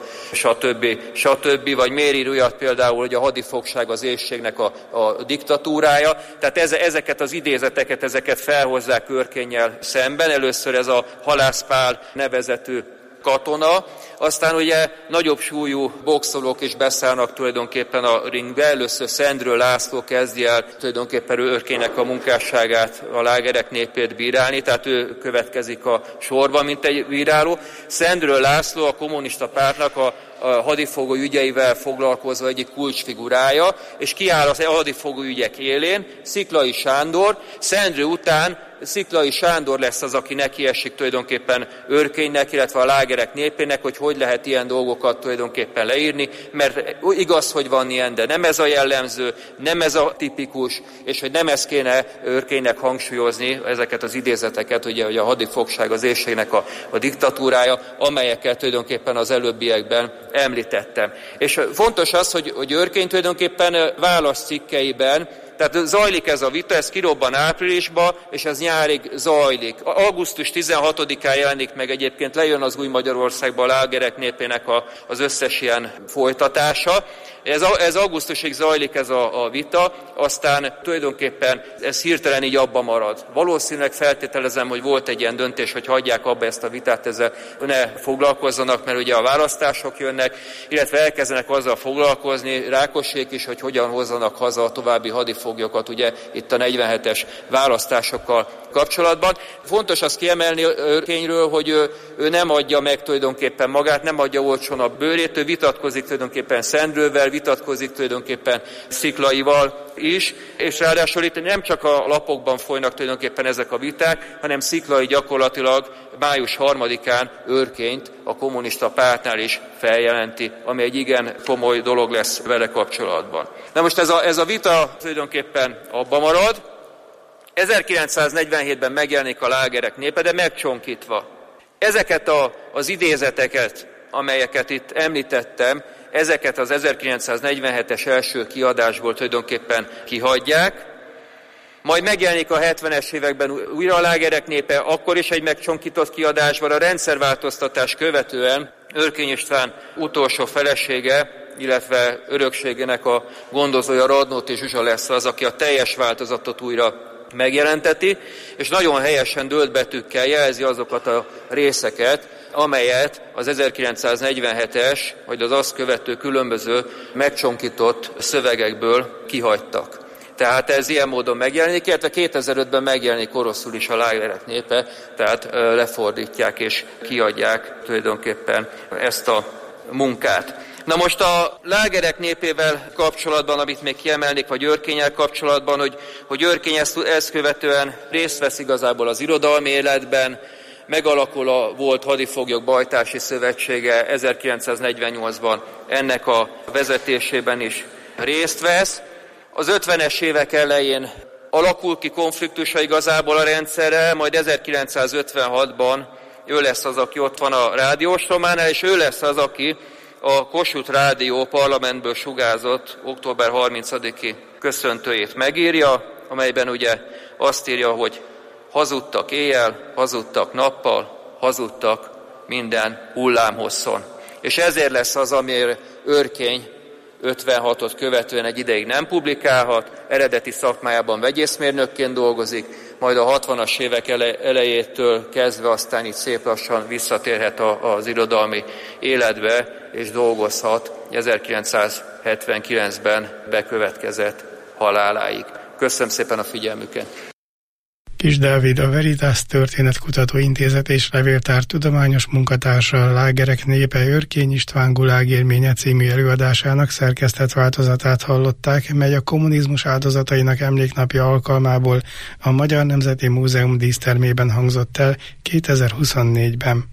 stb. Vagy miért ír olyat például, hogy a hadifogság az éhségnek a diktatúrája. Tehát ezeket az idézeteket, ezeket felhozzák Örkénnyel szemben. Először ez a Halász Pál nevezetű katona, aztán ugye nagyobb súlyú boxolók is beszállnak tulajdonképpen a ringbe. Először Szendrő László kezdi el tulajdonképpen Örkénynek a munkásságát, a Lágerek népét bírálni, tehát ő következik a sorban, mint egy bíráló. Szendrő László a kommunista pártnak a hadifogó ügyeivel foglalkozó egyik kulcsfigurája, és kiáll a hadifogó ügyek élén. Sziklay Sándor, Szendrő után Sziklay Sándor lesz az, aki nekiesik tulajdonképpen Örkénynek, illetve a Lágerek népének, hogy lehet ilyen dolgokat tulajdonképpen leírni, mert igaz, hogy van ilyen, de nem ez a jellemző, nem ez a tipikus, és hogy nem ezt kéne Örkénynek hangsúlyozni, ezeket az idézeteket, ugye, hogy a hadifogság az éhségnek a diktatúrája, amelyeket tulajdonképpen az előbbiekben említettem. És fontos az, hogy Örkény tulajdonképpen válaszcikkeiben, Tehát zajlik ez a vita, ez kirobban áprilisba, és ez nyárig zajlik. Augusztus 16-án jelenik meg egyébként, lejön az Új Magyarországban a lágerek népének az összes ilyen folytatása. Ez augusztusig zajlik ez a vita, aztán tulajdonképpen ez hirtelen így abba marad. Valószínűleg feltételezem, hogy volt egy ilyen döntés, hogy hagyják abba ezt a vitát, ezzel ne foglalkozzanak, mert ugye a választások jönnek, illetve elkezdenek azzal foglalkozni, Rákosék is, hogy hogyan hozzanak haza a további hadifoglyokat, ugye itt a 47-es választásokkal kapcsolatban. Fontos azt kiemelni Örkényről, hogy ő nem adja meg tulajdonképpen magát, nem adja olcsón a bőrét, ő vitatkozik tulajdonképpen Szendrővel, vitatkozik tulajdonképpen Sziklaival is, és ráadásul itt nem csak a lapokban folynak tulajdonképpen ezek a viták, hanem Sziklai gyakorlatilag május 3-án Örkényt a kommunista pártnál is feljelenti, ami egy igen komoly dolog lesz vele kapcsolatban. Na most ez a vita tulajdonképpen abba marad. 1947-ben megjelenik a lágerek népe, de megcsonkítva. Ezeket az idézeteket, amelyeket itt említettem, ezeket az 1947-es első kiadásból tulajdonképpen kihagyják, majd megjelenik a 70-es években újra a lágerek népe, akkor is egy megcsonkított kiadásban, a rendszerváltoztatás követően Örkény István utolsó felesége, illetve örökségének a gondozója Radnóti Zsuzsa lesz az, aki a teljes változatot újra megjelenteti, és nagyon helyesen dőlt betűkkel jelzi azokat a részeket, amelyet az 1947-es, vagy az azt követő különböző megcsonkított szövegekből kihagytak. Tehát ez ilyen módon megjelenik, illetve 2005-ben megjelenik oroszul is a lágerek népe, tehát lefordítják és kiadják tulajdonképpen ezt a munkát. Na most a lágerek népével kapcsolatban, amit még kiemelnék, vagy Örkénnyel kapcsolatban, hogy Örkény ezt követően részt vesz igazából az irodalmi életben, megalakul a volt hadifoglyok bajtási szövetsége 1948-ban, ennek a vezetésében is részt vesz. Az 50-es évek elején alakul ki konfliktusa igazából a rendszerrel, majd 1956-ban ő lesz az, aki ott van a rádióstrománál, és ő lesz az, aki a Kossuth Rádió parlamentből sugárzott október 30-i köszöntőjét megírja, amelyben ugye azt írja, hogy hazudtak éjjel, hazudtak nappal, hazudtak minden hullámhosszon. És ezért lesz az, amiért Örkény 56-ot követően egy ideig nem publikálhat, eredeti szakmájában vegyészmérnökként dolgozik, majd a 60-as évek elejétől kezdve aztán itt szép lassan visszatérhet az irodalmi életbe, és dolgozhat 1979-ben bekövetkezett haláláig. Köszönöm szépen a figyelmüket! Kis Dávid, a Veritas Történetkutató Intézet és Levéltár tudományos munkatársa, a Lágerek népe Örkény István gulágélménye című előadásának szerkesztett változatát hallották, mely a kommunizmus áldozatainak emléknapja alkalmából a Magyar Nemzeti Múzeum dísztermében hangzott el 2024-ben.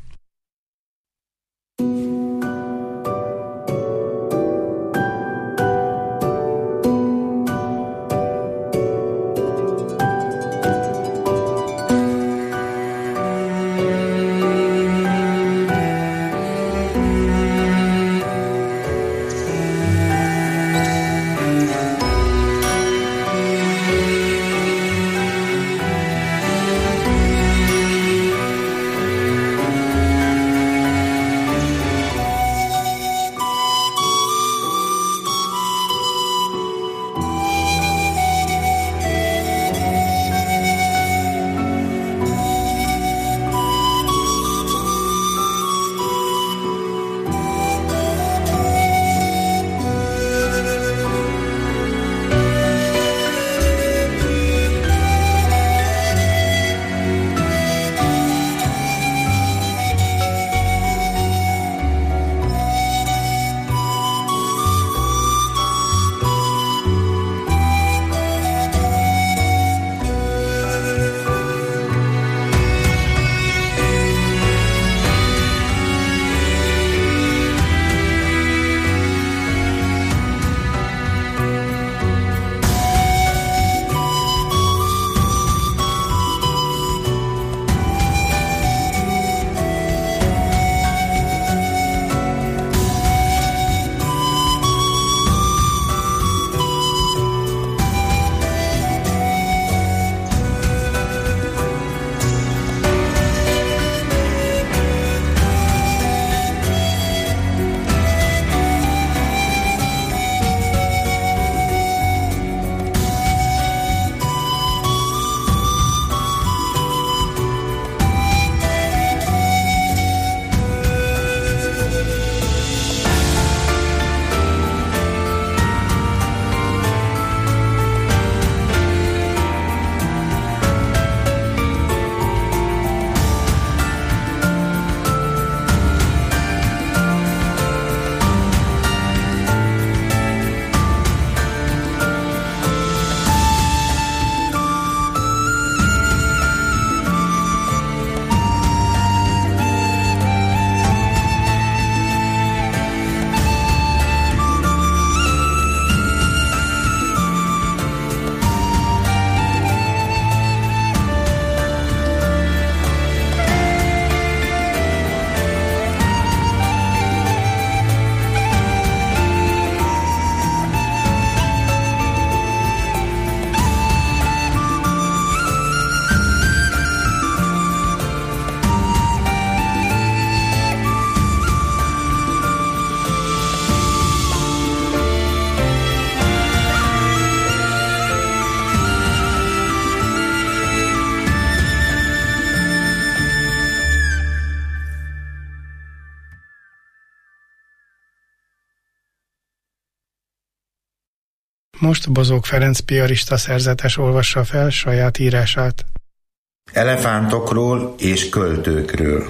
Most Bozók Ferenc piarista szerzetes olvassa fel saját írását. Elefántokról és költőkről.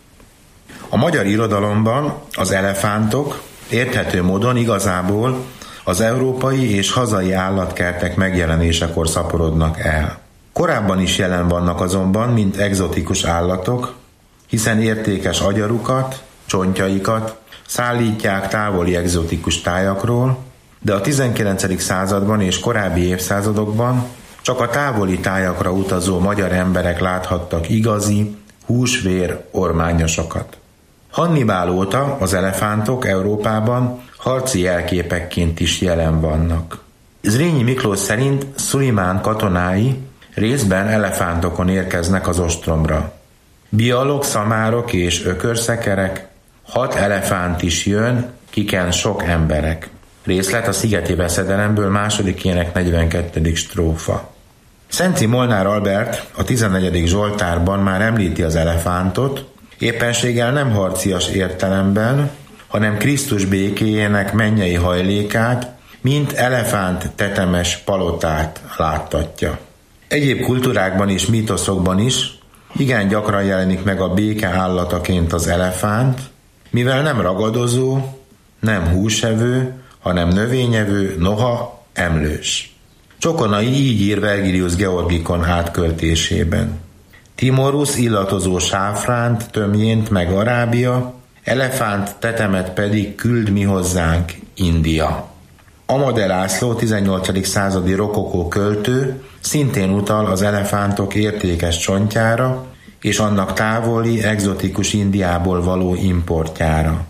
A magyar irodalomban az elefántok érthető módon igazából az európai és hazai állatkertek megjelenésekor szaporodnak el. Korábban is jelen vannak azonban, mint egzotikus állatok, hiszen értékes agyarukat, csontjaikat szállítják távoli egzotikus tájakról, de a 19. században és korábbi évszázadokban csak a távoli tájakra utazó magyar emberek láthattak igazi, húsvér ormányosokat. Hannibál óta az elefántok Európában harci jelképekként is jelen vannak. Zrínyi Miklós szerint Szulimán katonái részben elefántokon érkeznek az ostromra. Bialok, szamárok és ökörszekerek, 6 elefánt is jön, kiken sok emberek. Részlet a Szigeti veszedelemből, 2. ének 42. strófa. Szenci Molnár Albert a 14. Zsoltárban már említi az elefántot, éppenséggel nem harcias értelemben, hanem Krisztus békéjének mennyei hajlékát, mint elefánt tetemes palotát láttatja. Egyéb kultúrákban és mítoszokban is igen gyakran jelenik meg a béke állataként az elefánt, mivel nem ragadozó, nem húsevő, hanem növényevő, noha emlős. Csokonai így ír Vergilius Georgikon átköltésében. Timorus illatozó sáfránt, tömjént meg Arábia, elefánt tetemet pedig küld mi hozzánk India. Amade László 18. századi rokokó költő szintén utal az elefántok értékes csontjára és annak távoli, egzotikus Indiából való importjára.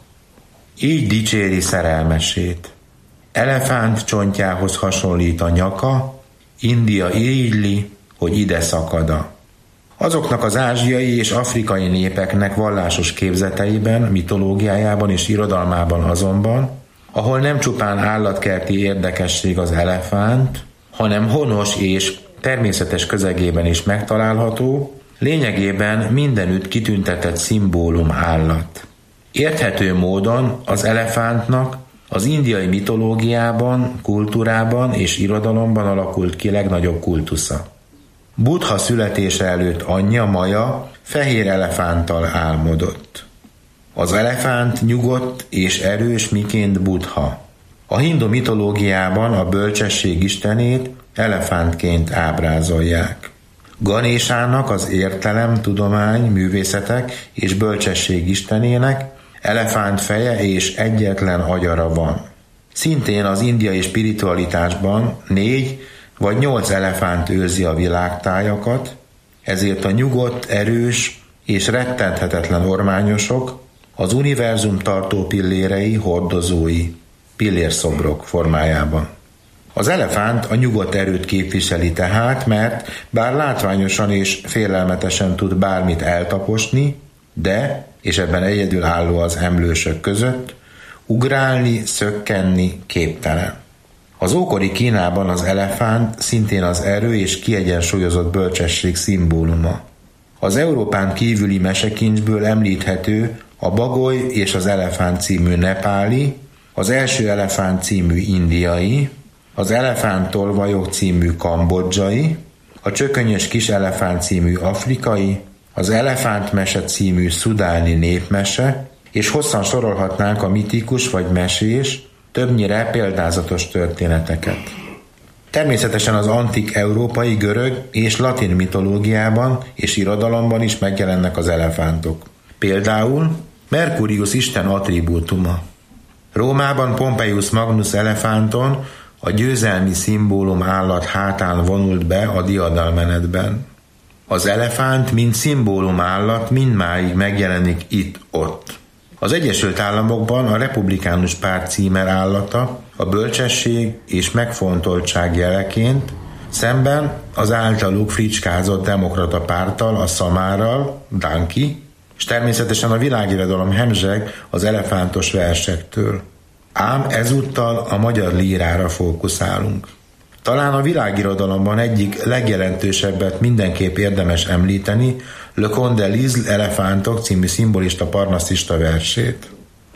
Így dicséri szerelmesét. Elefánt csontjához hasonlít a nyaka, India irigyli, hogy ide szakada. Azoknak az ázsiai és afrikai népeknek vallásos képzeteiben, mitológiájában és irodalmában azonban, ahol nem csupán állatkerti érdekesség az elefánt, hanem honos és természetes közegében is megtalálható, lényegében mindenütt kitüntetett szimbólum állat. Érthető módon az elefántnak az indiai mitológiában, kultúrában és irodalomban alakult ki legnagyobb kultusza. Buddha születése előtt anyja, Maja fehér elefánttal álmodott. Az elefánt nyugodt és erős, miként Buddha. A hindu mitológiában a bölcsesség istenét elefántként ábrázolják. Ganésának, az értelem, tudomány, művészetek és bölcsesség istenének elefánt feje és egyetlen agyara van. Szintén az indiai spiritualitásban 4 vagy 8 elefánt őrzi a világtájakat, ezért a nyugodt, erős és rettenthetetlen ormányosok az univerzum tartó pillérei, hordozói, pillérszobrok formájában. Az elefánt a nyugodt erőt képviseli tehát, mert bár látványosan és félelmetesen tud bármit eltaposni, de, és ebben egyedülálló az emlősök között, ugrálni, szökkenni képtelen. Az ókori Kínában az elefánt szintén az erő és kiegyensúlyozott bölcsesség szimbóluma. Az Európán kívüli mesekincsből említhető a Bagoly és az elefánt című nepáli, az első elefánt című indiai, az elefánttolvajok című kambodzsai, a csökönyös kis elefánt című afrikai, az elefántmese című szudáni népmese, és hosszan sorolhatnánk a mitikus vagy mesés, többnyire példázatos történeteket. Természetesen az antik európai, görög és latin mitológiában és irodalomban is megjelennek az elefántok. Például Merkurius isten attribútuma. Rómában Pompeius Magnus elefánton, a győzelmi szimbólum állat hátán vonult be a diadalmenetben. Az elefánt, mint szimbólum állat mindmáig megjelenik itt-ott. Az Egyesült Államokban a republikánus párt címer állata a bölcsesség és megfontoltság jeleként, szemben az általuk fricskázott demokrata párttal, a szamárral, Danki, és természetesen a világirodalom hemzseg az elefántos versektől. Ám ezúttal a magyar lírára fókuszálunk. Talán a világirodalomban egyik legjelentősebbet mindenképp érdemes említeni, Le Conte de Lisle Elefántok című szimbolista parnasszista versét.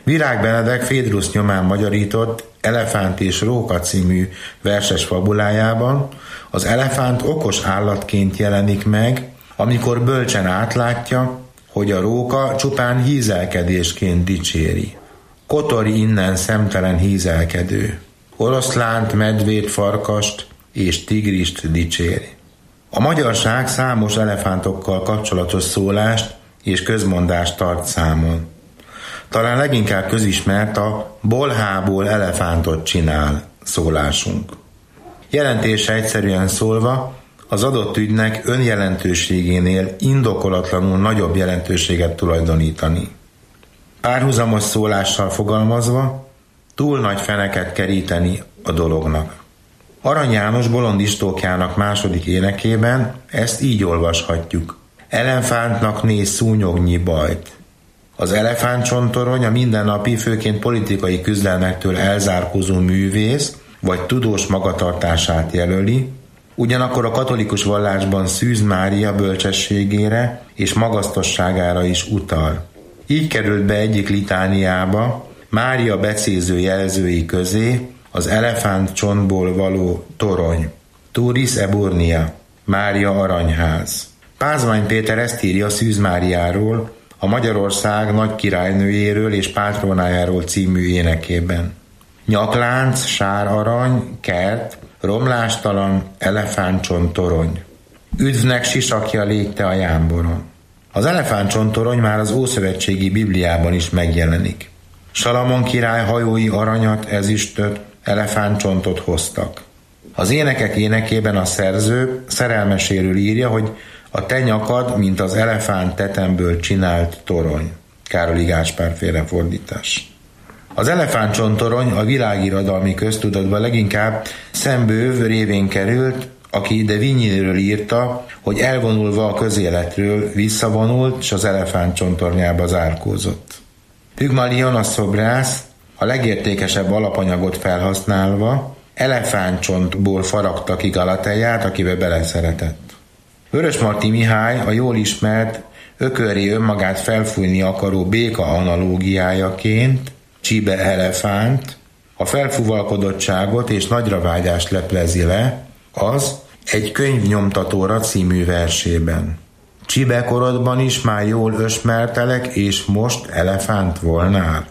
Virág Benedek Phaedrusz nyomán magyarított Elefánt és Róka című verses fabulájában az elefánt okos állatként jelenik meg, amikor bölcsen átlátja, hogy a róka csupán hízelkedésként dicséri. Kotori innen szemtelen hízelkedő. Oroszlánt, medvét, farkast és tigrist dicséri. A magyarság számos elefántokkal kapcsolatos szólást és közmondást tart számon. Talán leginkább közismert a bolhából elefántot csinál szólásunk. Jelentése egyszerűen szólva, az adott ügynek önjelentőségénél indokolatlanul nagyobb jelentőséget tulajdonítani. Párhuzamos szólással fogalmazva, túl nagy feneket keríteni a dolognak. Arany János Bolond Istókjának második énekében ezt így olvashatjuk. Elefántnak néz szúnyognyi bajt. Az elefántcsontorony a mindennapi, főként politikai küzdelmektől elzárkózó művész vagy tudós magatartását jelöli, ugyanakkor a katolikus vallásban Szűz Mária bölcsességére és magasztosságára is utal. Így került be egyik litániába Mária becéző jelzői közé az elefántcsontból való torony. Turis Eburnia, Mária aranyház. Pázmány Péter ezt írja Szűz Máriáról, a Magyarország nagy királynőjéről és pátrónájáról című énekében. Nyaklánc, sár arany, kert, romlástalan, elefántcsontorony. Üdvnek sisakja légte a jámboron. Az elefántcsontorony már az ószövetségi Bibliában is megjelenik. Salamon király hajói aranyat, ezüstöt, elefántcsontot hoztak. Az énekek énekében a szerző szerelmeséről írja, hogy a te nyakad, mint az elefánt tetemből csinált torony. Károli Gáspár féle fordítás. Az elefántcsontorony a világirodalmi köztudatban leginkább Szembőv révén került, aki de Vignyéről írta, hogy elvonulva a közéletről visszavonult, és az elefántcsontornyába zárkózott. Pygmalion a szobrász a legértékesebb alapanyagot felhasználva elefántcsontból faragta ki Galateját, akibe beleszeretett. Vörösmarty Mihály a jól ismert ökörré önmagát felfújni akaró béka analógiájaként, Csibe elefánt, a felfúvalkodottságot és nagyra vágyást leplezi le, az Egy könyvnyomtatóra című versében. Csibe korodban is már jól ösmertelek, és most elefánt volnál.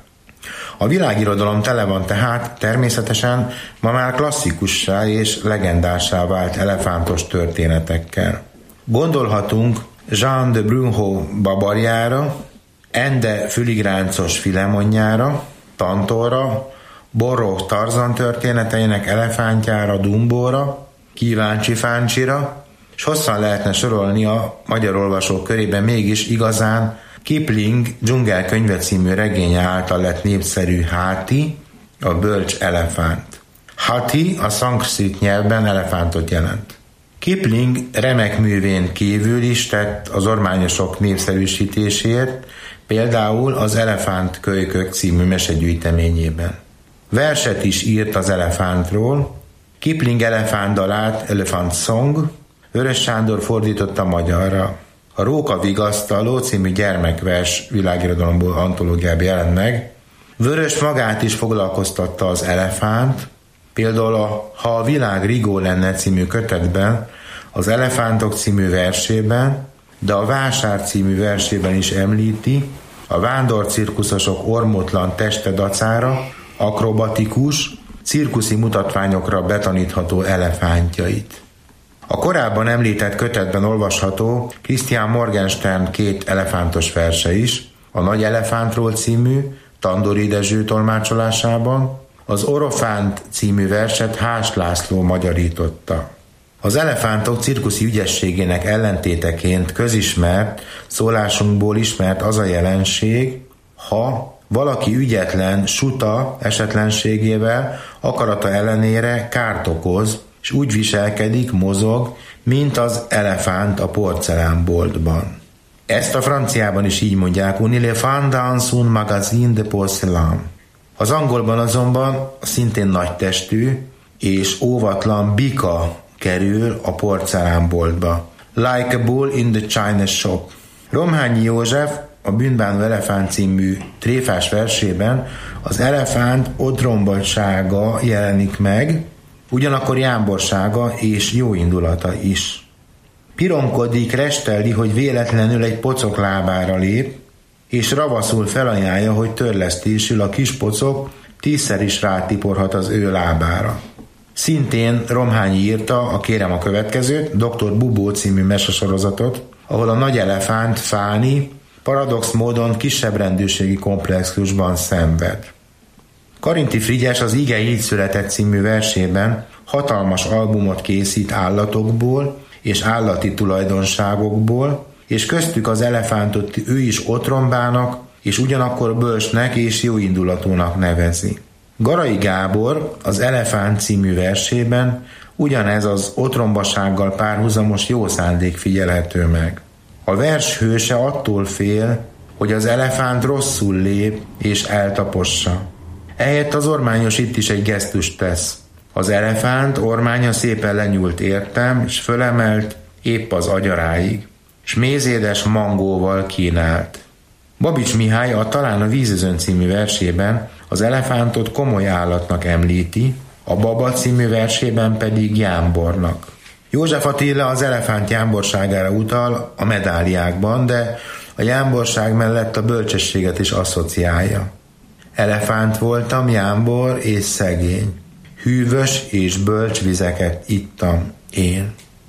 A világirodalom tele van tehát természetesen ma már klasszikussá és legendássá vált elefántos történetekkel. Gondolhatunk Jean de Brunhó babarjára, Ende füligráncos Filemonjára, Tantorra, Borró Tarzan történeteinek elefántjára, Dumbóra, Kíváncsi Fáncsira, és hosszan lehetne sorolni a magyar olvasók körében mégis igazán Kipling Dzsungelkönyve című regénye által lett népszerű Háti, a bölcs elefánt. Hati a szanszkrit nyelvben elefántot jelent. Kipling remek művén kívül is tett az ormányosok népszerűsítésért, például az Elefántkölykök című mesegyűjteményében. Verset is írt az elefántról, Kipling elefántdalát, Elephant Song, Vörös Sándor fordította magyarra. A Róka vigasztaló című gyermekvers világirodalomból antológiában jelent meg. Vörös magát is foglalkoztatta az elefánt, például a Ha a világ rigó lenne című kötetben, az Elefántok című versében, de a Vásár című versében is említi a vándorcirkuszosok ormótlan teste dacára akrobatikus, cirkuszi mutatványokra betanítható elefántjait. A korábban említett kötetben olvasható Christian Morgenstern 2 elefántos verse is, a Nagy Elefántról című Tandori Dezső tolmácsolásában, az Orofánt című verset Hás László magyarította. Az elefántok cirkuszi ügyességének ellentéteként közismert, szólásunkból ismert az a jelenség, ha valaki ügyetlen, suta esetlenségével, akarata ellenére kárt okoz, és úgy viselkedik, mozog, mint az elefánt a porcelánboltban. Ezt a franciában is így mondják, un éléphant dans un magasin de porcelain. Az angolban azonban szintén nagy testű és óvatlan bika kerül a porcelánboltba. Like a bull in the china shop. Romhányi József a Bűnbánó elefánt című tréfás versében az elefánt otrombasága jelenik meg, ugyanakkor jámborsága és jóindulata is. Pironkodik, resteli, hogy véletlenül egy pocok lábára lép, és ravaszul felajánlja, hogy törlesztésül a kis pocok 10-szer is rátiporhat az ő lábára. Szintén Romhányi írta a Kérem a következőt, Dr. Bubó című mesesorozatot, ahol a nagy elefánt, Fáni, paradox módon kisebb rendőrségi komplexusban szenved. Karinti Frigyes az Ige így született című versében hatalmas albumot készít állatokból és állati tulajdonságokból, és köztük az elefántot ő is otrombának, és ugyanakkor bölcsnek és jóindulatúnak nevezi. Garai Gábor az Elefánt című versében ugyanez az otrombasággal párhuzamos jó szándék figyelhető meg. A vers hőse attól fél, hogy az elefánt rosszul lép és eltapossa. Ehelyett az ormányos itt is egy gesztust tesz. Az elefánt ormánya szépen lenyúlt értem, és fölemelt épp az agyaráig, s mézédes mangóval kínált. Babics Mihály a Talán a vízözön című versében az elefántot komoly állatnak említi, a Baba című versében pedig jámbornak. József Attila az elefánt jámborságára utal a medáliákban, de a jámborság mellett a bölcsességet is asszociálja. Elefánt voltam, jámbor és szegény, hűvös és bölcs vizeket ittam én.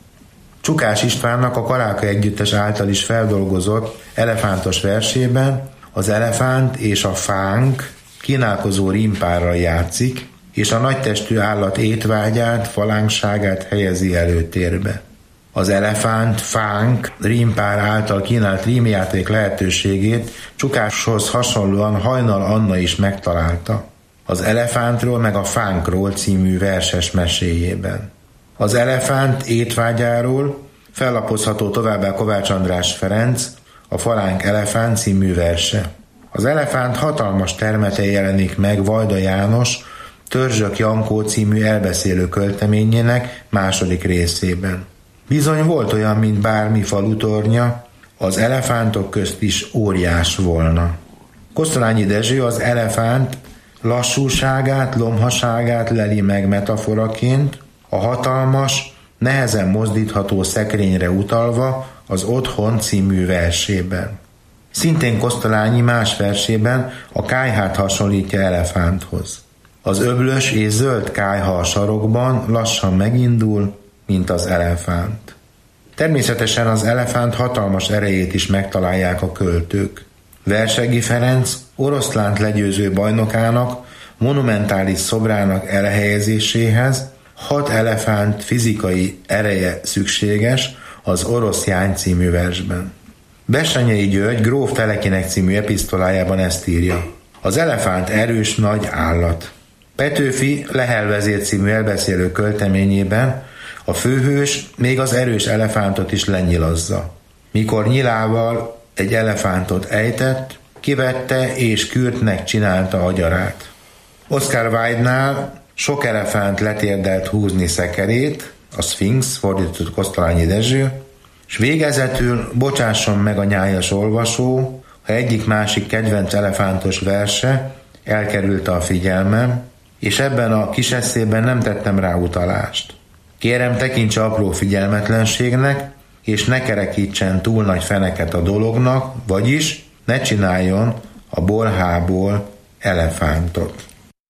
Csukás Istvánnak a Kaláka együttes által is feldolgozott elefántos versében az elefánt és a fánk kínálkozó rímpárral játszik, és a nagytestű állat étvágyát, falánkságát helyezi előtérbe. Az elefánt, fánk, rímpár által kínált rímjáték lehetőségét Csukáshoz hasonlóan Hajnal Anna is megtalálta az Elefántról meg a Fánkról című verses meséjében. Az elefánt étvágyáról fellapozható továbbá Kovács András Ferenc a Falánk elefánt című verse. Az elefánt hatalmas termete jelenik meg Vajda János Törzsök Jankó című elbeszélő költeményének második részében. Bizony volt olyan, mint bármi falutornya, az elefántok közt is óriás volna. Kosztolányi Dezső az elefánt lassúságát, lomhaságát leli meg metaforaként, a hatalmas, nehezen mozdítható szekrényre utalva az Otthon című versében. Szintén Kosztolányi más versében a kályhát hasonlítja elefánthoz. Az öblös és zöld kályha a sarokban lassan megindul, mint az elefánt. Természetesen az elefánt hatalmas erejét is megtalálják a költők. Versegi Ferenc oroszlánt legyőző bajnokának monumentális szobrának elhelyezéséhez 6 elefánt fizikai ereje szükséges az Orosz Jány című versben. Bessenyei György Gróf Telekinek című episztolájában ezt írja. Az elefánt erős nagy állat. Petőfi Lehelvezér című elbeszélő költeményében a főhős még az erős elefántot is lenyilazza. Mikor nyilával egy elefántot ejtett, kivette és kürtnek csinálta agyarát. Oscar Wilde-nál sok elefánt letérdelt húzni szekerét, a Sphinx, fordított Kosztolányi Dezső, és végezetül bocsásson meg a nyájas olvasó, ha egyik-másik kedvenc elefántos verse elkerülte a figyelmem, és ebben a kis eszében nem tettem rá utalást. Kérem, tekintse apró figyelmetlenségnek, és ne kerekítsen túl nagy feneket a dolognak, vagyis ne csináljon a bolhából elefántot.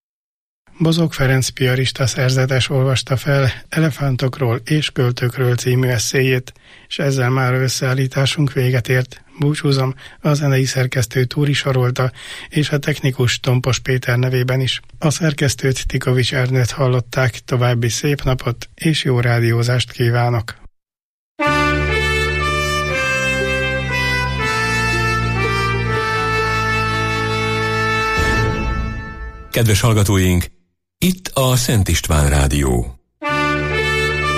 Bozók Ferenc piarista szerzetes olvasta fel Elefántokról és költőkről című esszéjét, és ezzel már összeállításunk véget ért. Búcsúzom, a zenei szerkesztő Túri Sarolta és a technikus Tompos Péter nevében is. A szerkesztőt Tikovics Ernőt hallották, további szép napot és jó rádiózást kívánok! Kedves hallgatóink, itt a Szent István Rádió.